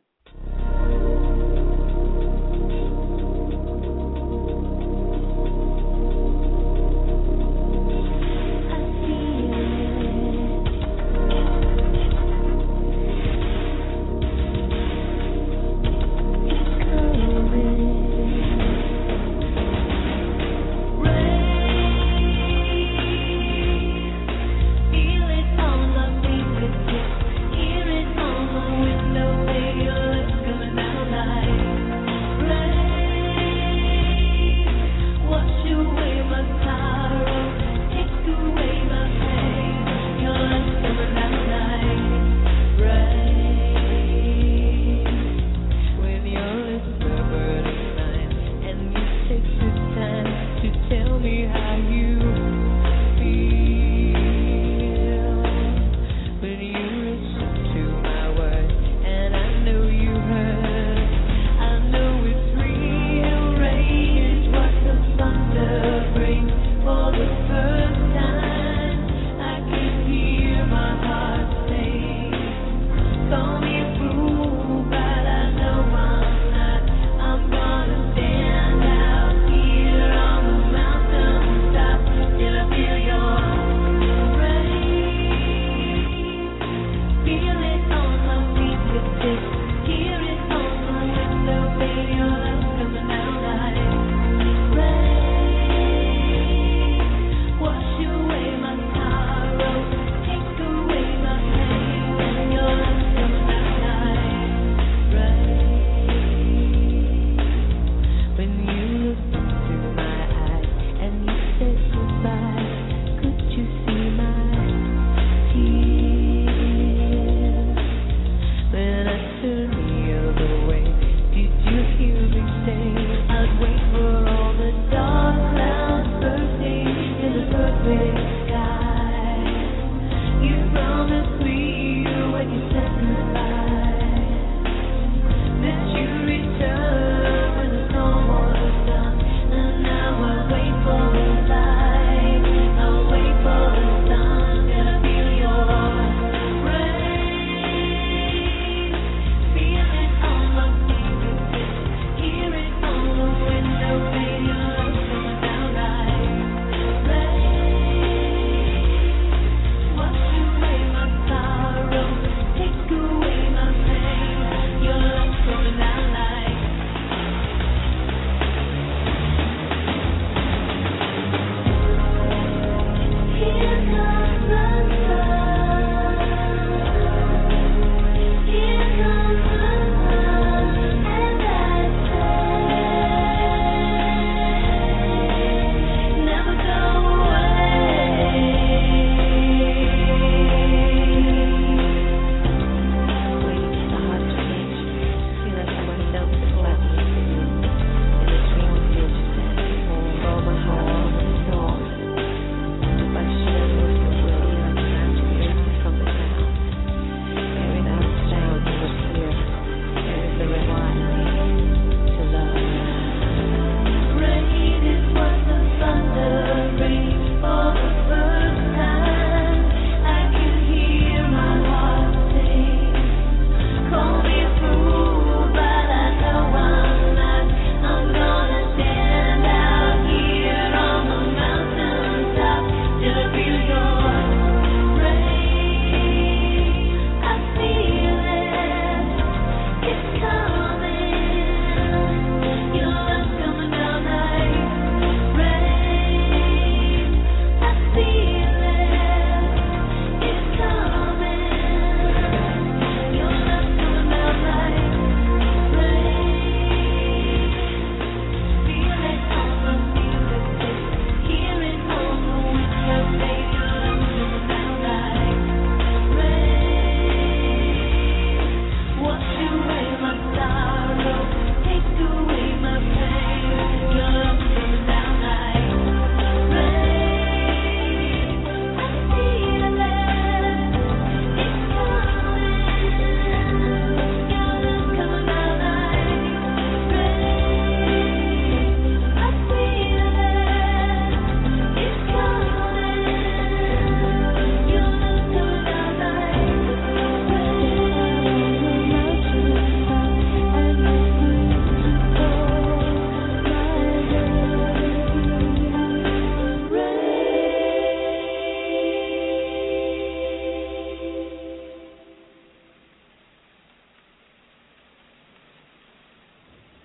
Feel it on the fingertips, hear it on the window,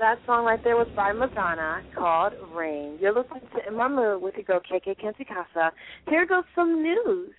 That song right there was by Madonna called Rain. You're listening to In My Mood with your girl K K Kenzie Casa. Here goes some news.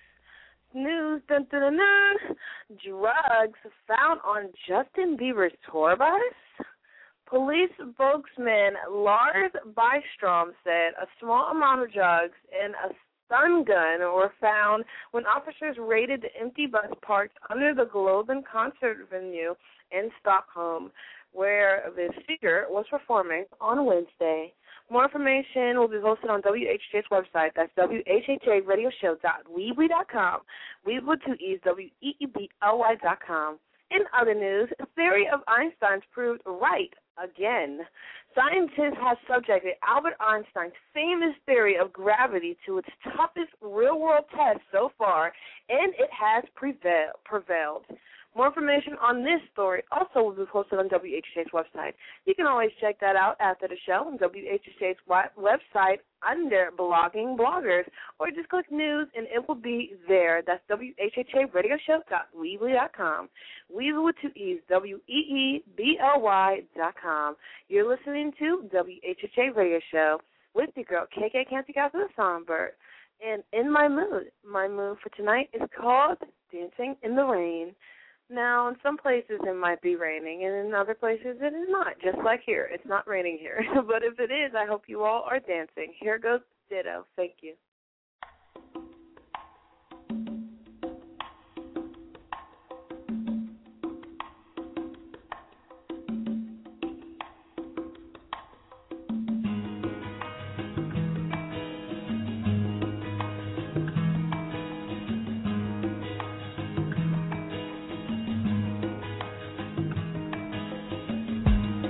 News. Dun, dun, dun, dun. Drugs found on Justin Bieber's tour bus. Police spokesman Lars Bystrom said a small amount of drugs and a stun gun were found when officers raided the empty bus parked under the Globen concert venue in Stockholm, where the singer was performing on Wednesday. More information will be posted on W H H A's website. That's W H H A radio show dot weebly dot com. Weebly with two E's, W E E B L Y dot com. In other news, the theory of Einstein's proved right again. Scientists have subjected Albert Einstein's famous theory of gravity to its toughest real-world test so far, and it has prevail- prevailed. More information on this story also will be posted on W H H A's website. You can always check that out after the show on W H H A's website under Blogging Bloggers, or just click News and it will be there. That's W H H A radio show dot weebly dot com. Weebly with two E's, W E E B L Y dot com. You're listening to W H H A Radio Show with your girl K K Canty Casa the Songbird. And in my mood, my mood for tonight is called Dancing in the Rain. Now, in some places it might be raining, and in other places it is not, just like here. It's not raining here. But if it is, I hope you all are dancing. Here goes Ditto. Thank you.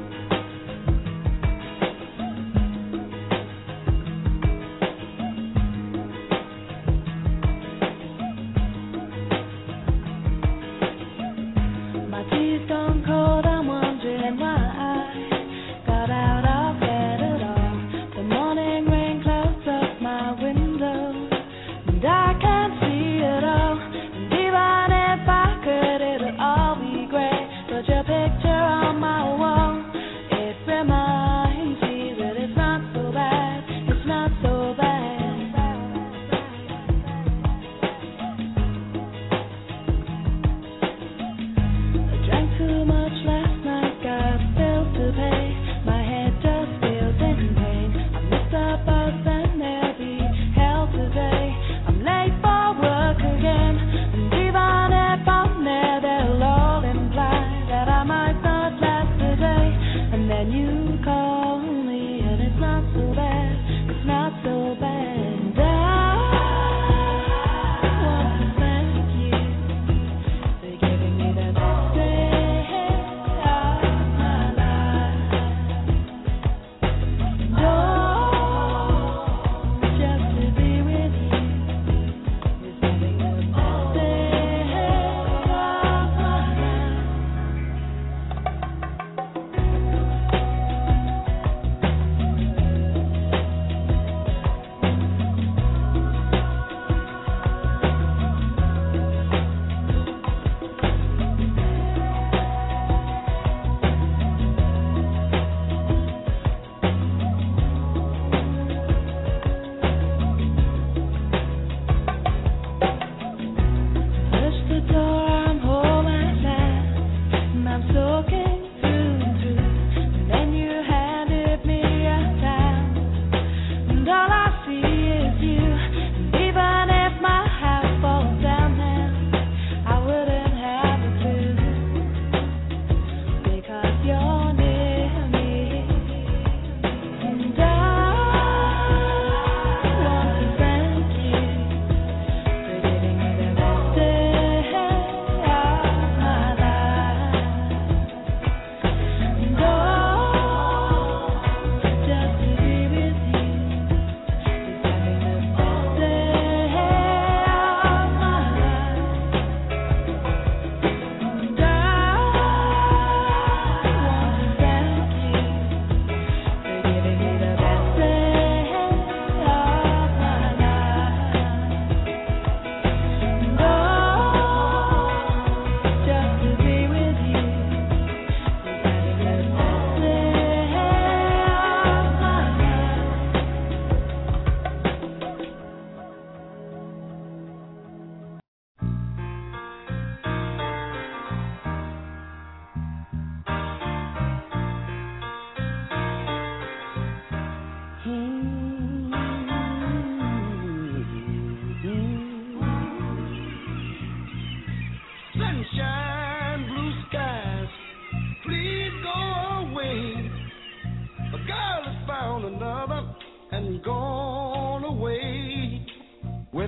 Thank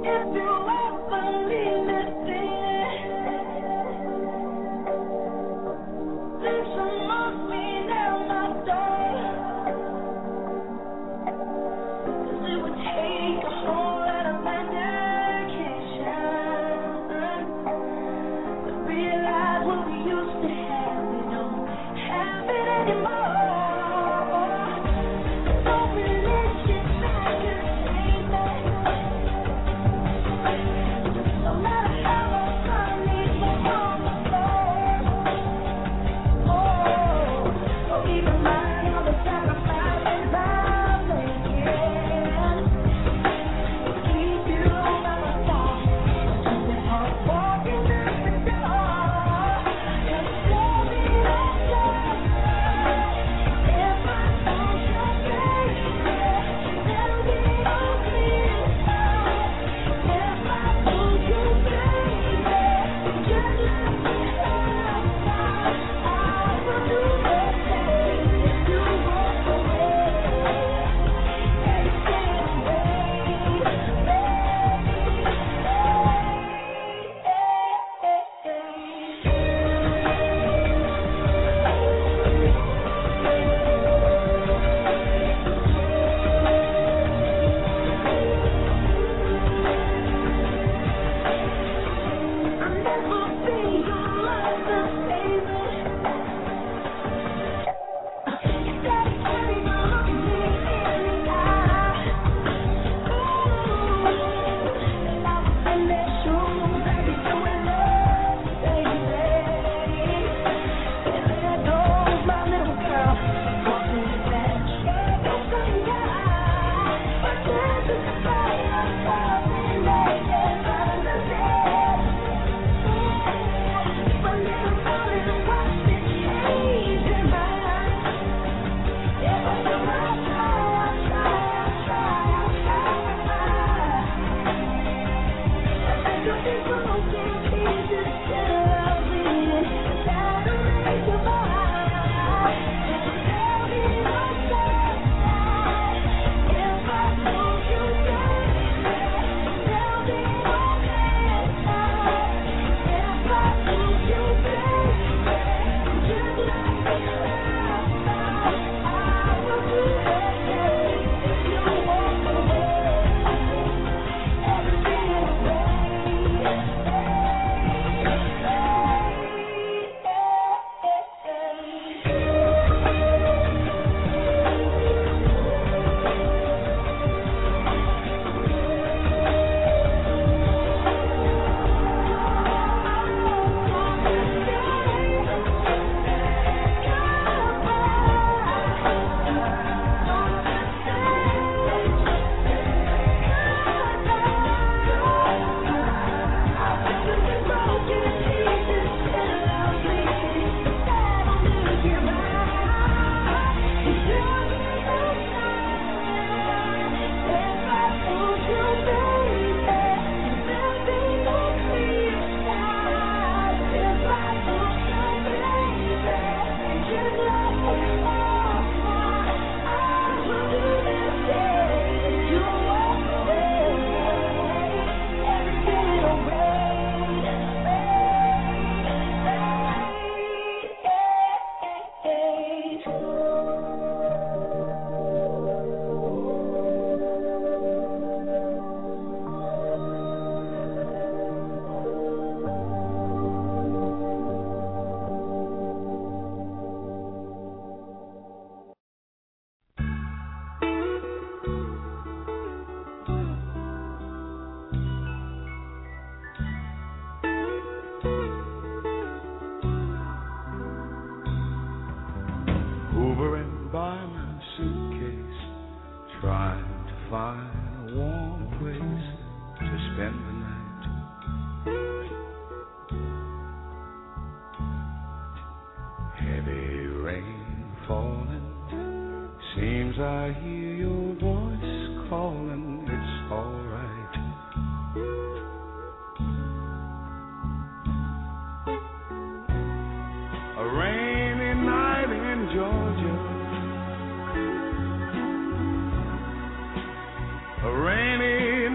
A rainy night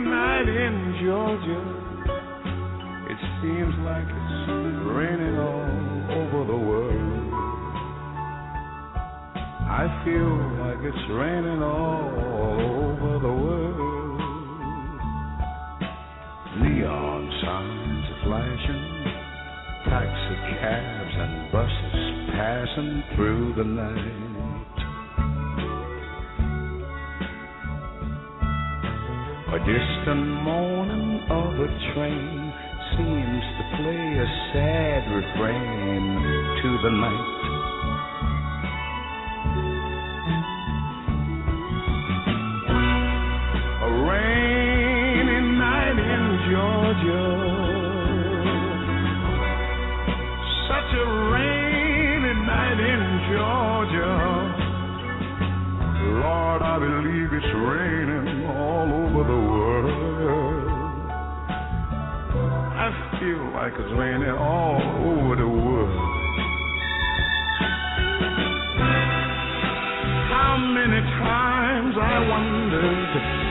night in Georgia, it seems like it's raining all over the world. I feel like it's raining all over the world. Neon signs are flashing, taxi cabs and buses passing through the night. A distant moaning of a train seems to play a sad refrain to the night. A rainy night in Georgia, such a rainy night in Georgia. Lord, I believe it's raining all over the world. I feel like it's raining all over the world. How many times I wondered,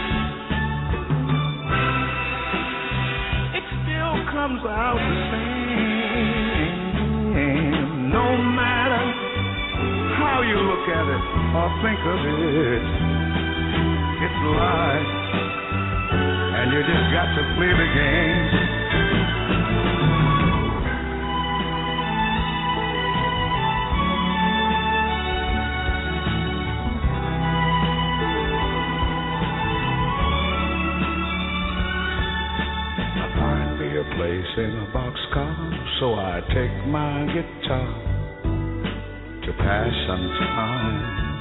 it still comes out the same. No matter how you look at it or think of it, it's life, and you just got to play the game. I find me a place in a boxcar, so I take my guitar to pass some time.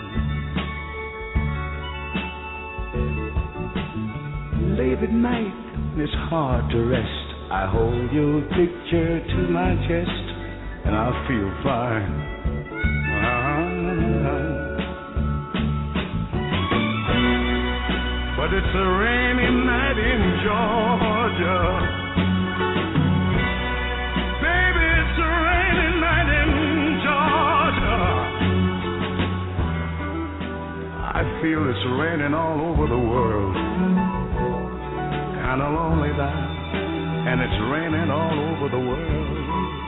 Late at night, it's hard to rest. I hold your picture to my chest, and I feel fine. Ah. But it's a rainy night in Georgia. Baby, it's a rainy night in Georgia. I feel it's raining all over the world. Kinda lonely now, and it's raining all over the world.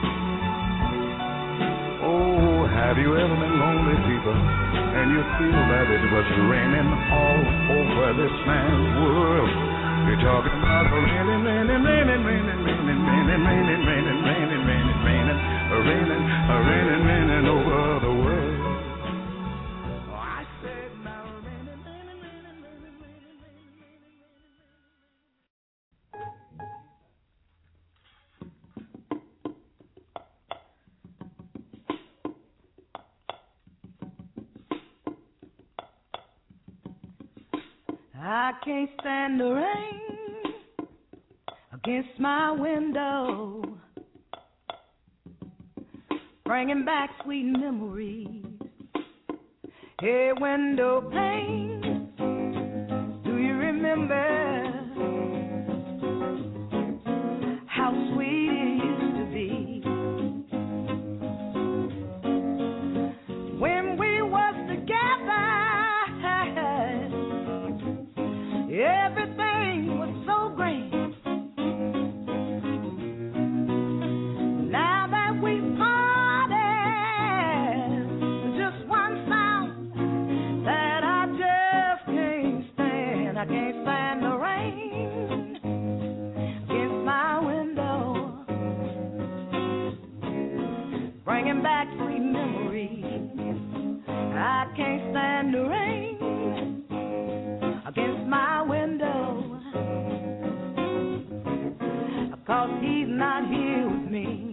Oh, have you ever been lonely, people, and you feel that it was raining all over this man's world? You're talking about raining, raining, raining, raining, raining, raining, raining, raining, raining, raining, raining, raining, raining, raining over the world. I can't stand the rain against my window, bringing back sweet memories. Hey, window pane, do you remember how sweet it used to be when we was together? Everything was so great. Now that we parted, just one sound that I just can't stand. I can't stand the rain against my window, bringing back sweet memories. I can't stand the rain against my window, 'cause he's not here with me.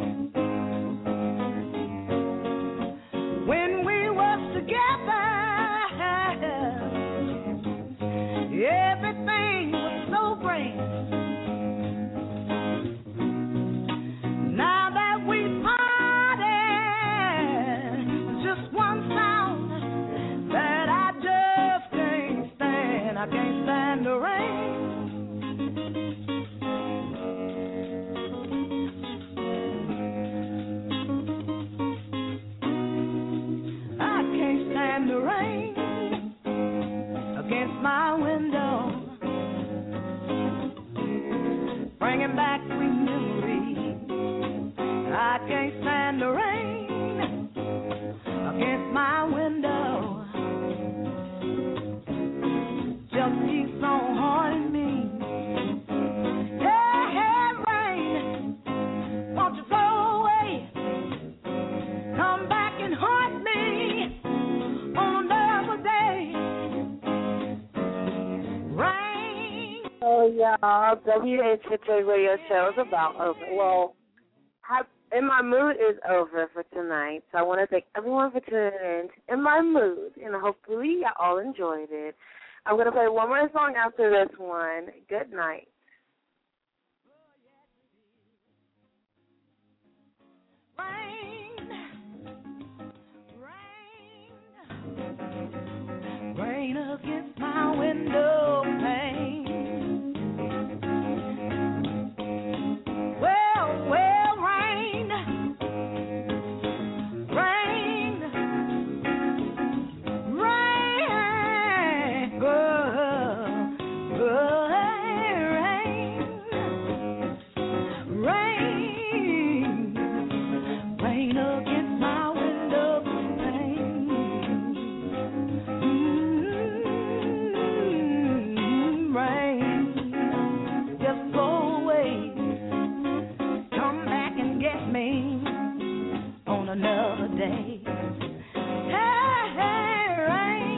When we was together, everything was so great. Now that we parted, just one sound that I just can't stand. I can't stand the rain So, y'all, W H H A Radio Show is about over. Well, have, In My Mood is over for tonight. So I want to thank everyone for tuning in to In My Mood, and hopefully you all enjoyed it. I'm going to play one more song after this one. Good night. Rain, rain, rain against my window pane. Well, well, rain, rain, rain, girl, girl, rain, rain, rain against my window pane. Mm-hmm. Rain, just go away. Come back and get me on another day. Hey, hey, rain,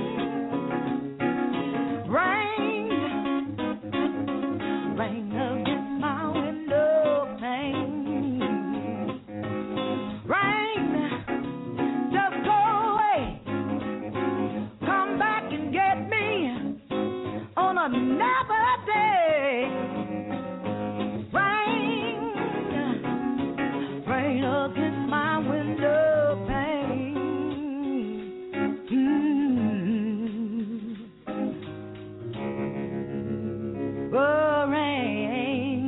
rain, rain against my window pane. Rain, just go away. Come back and get me on another day. Rain, rain against my window pane. Mm. Oh, rain,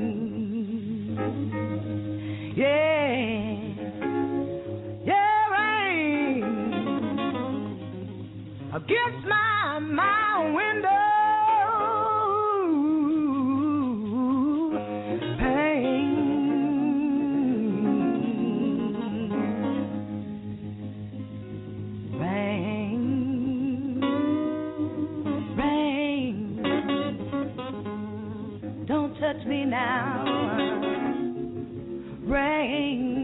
yeah, yeah, rain against my my window pane. Rain, rain, don't touch me now. Rain.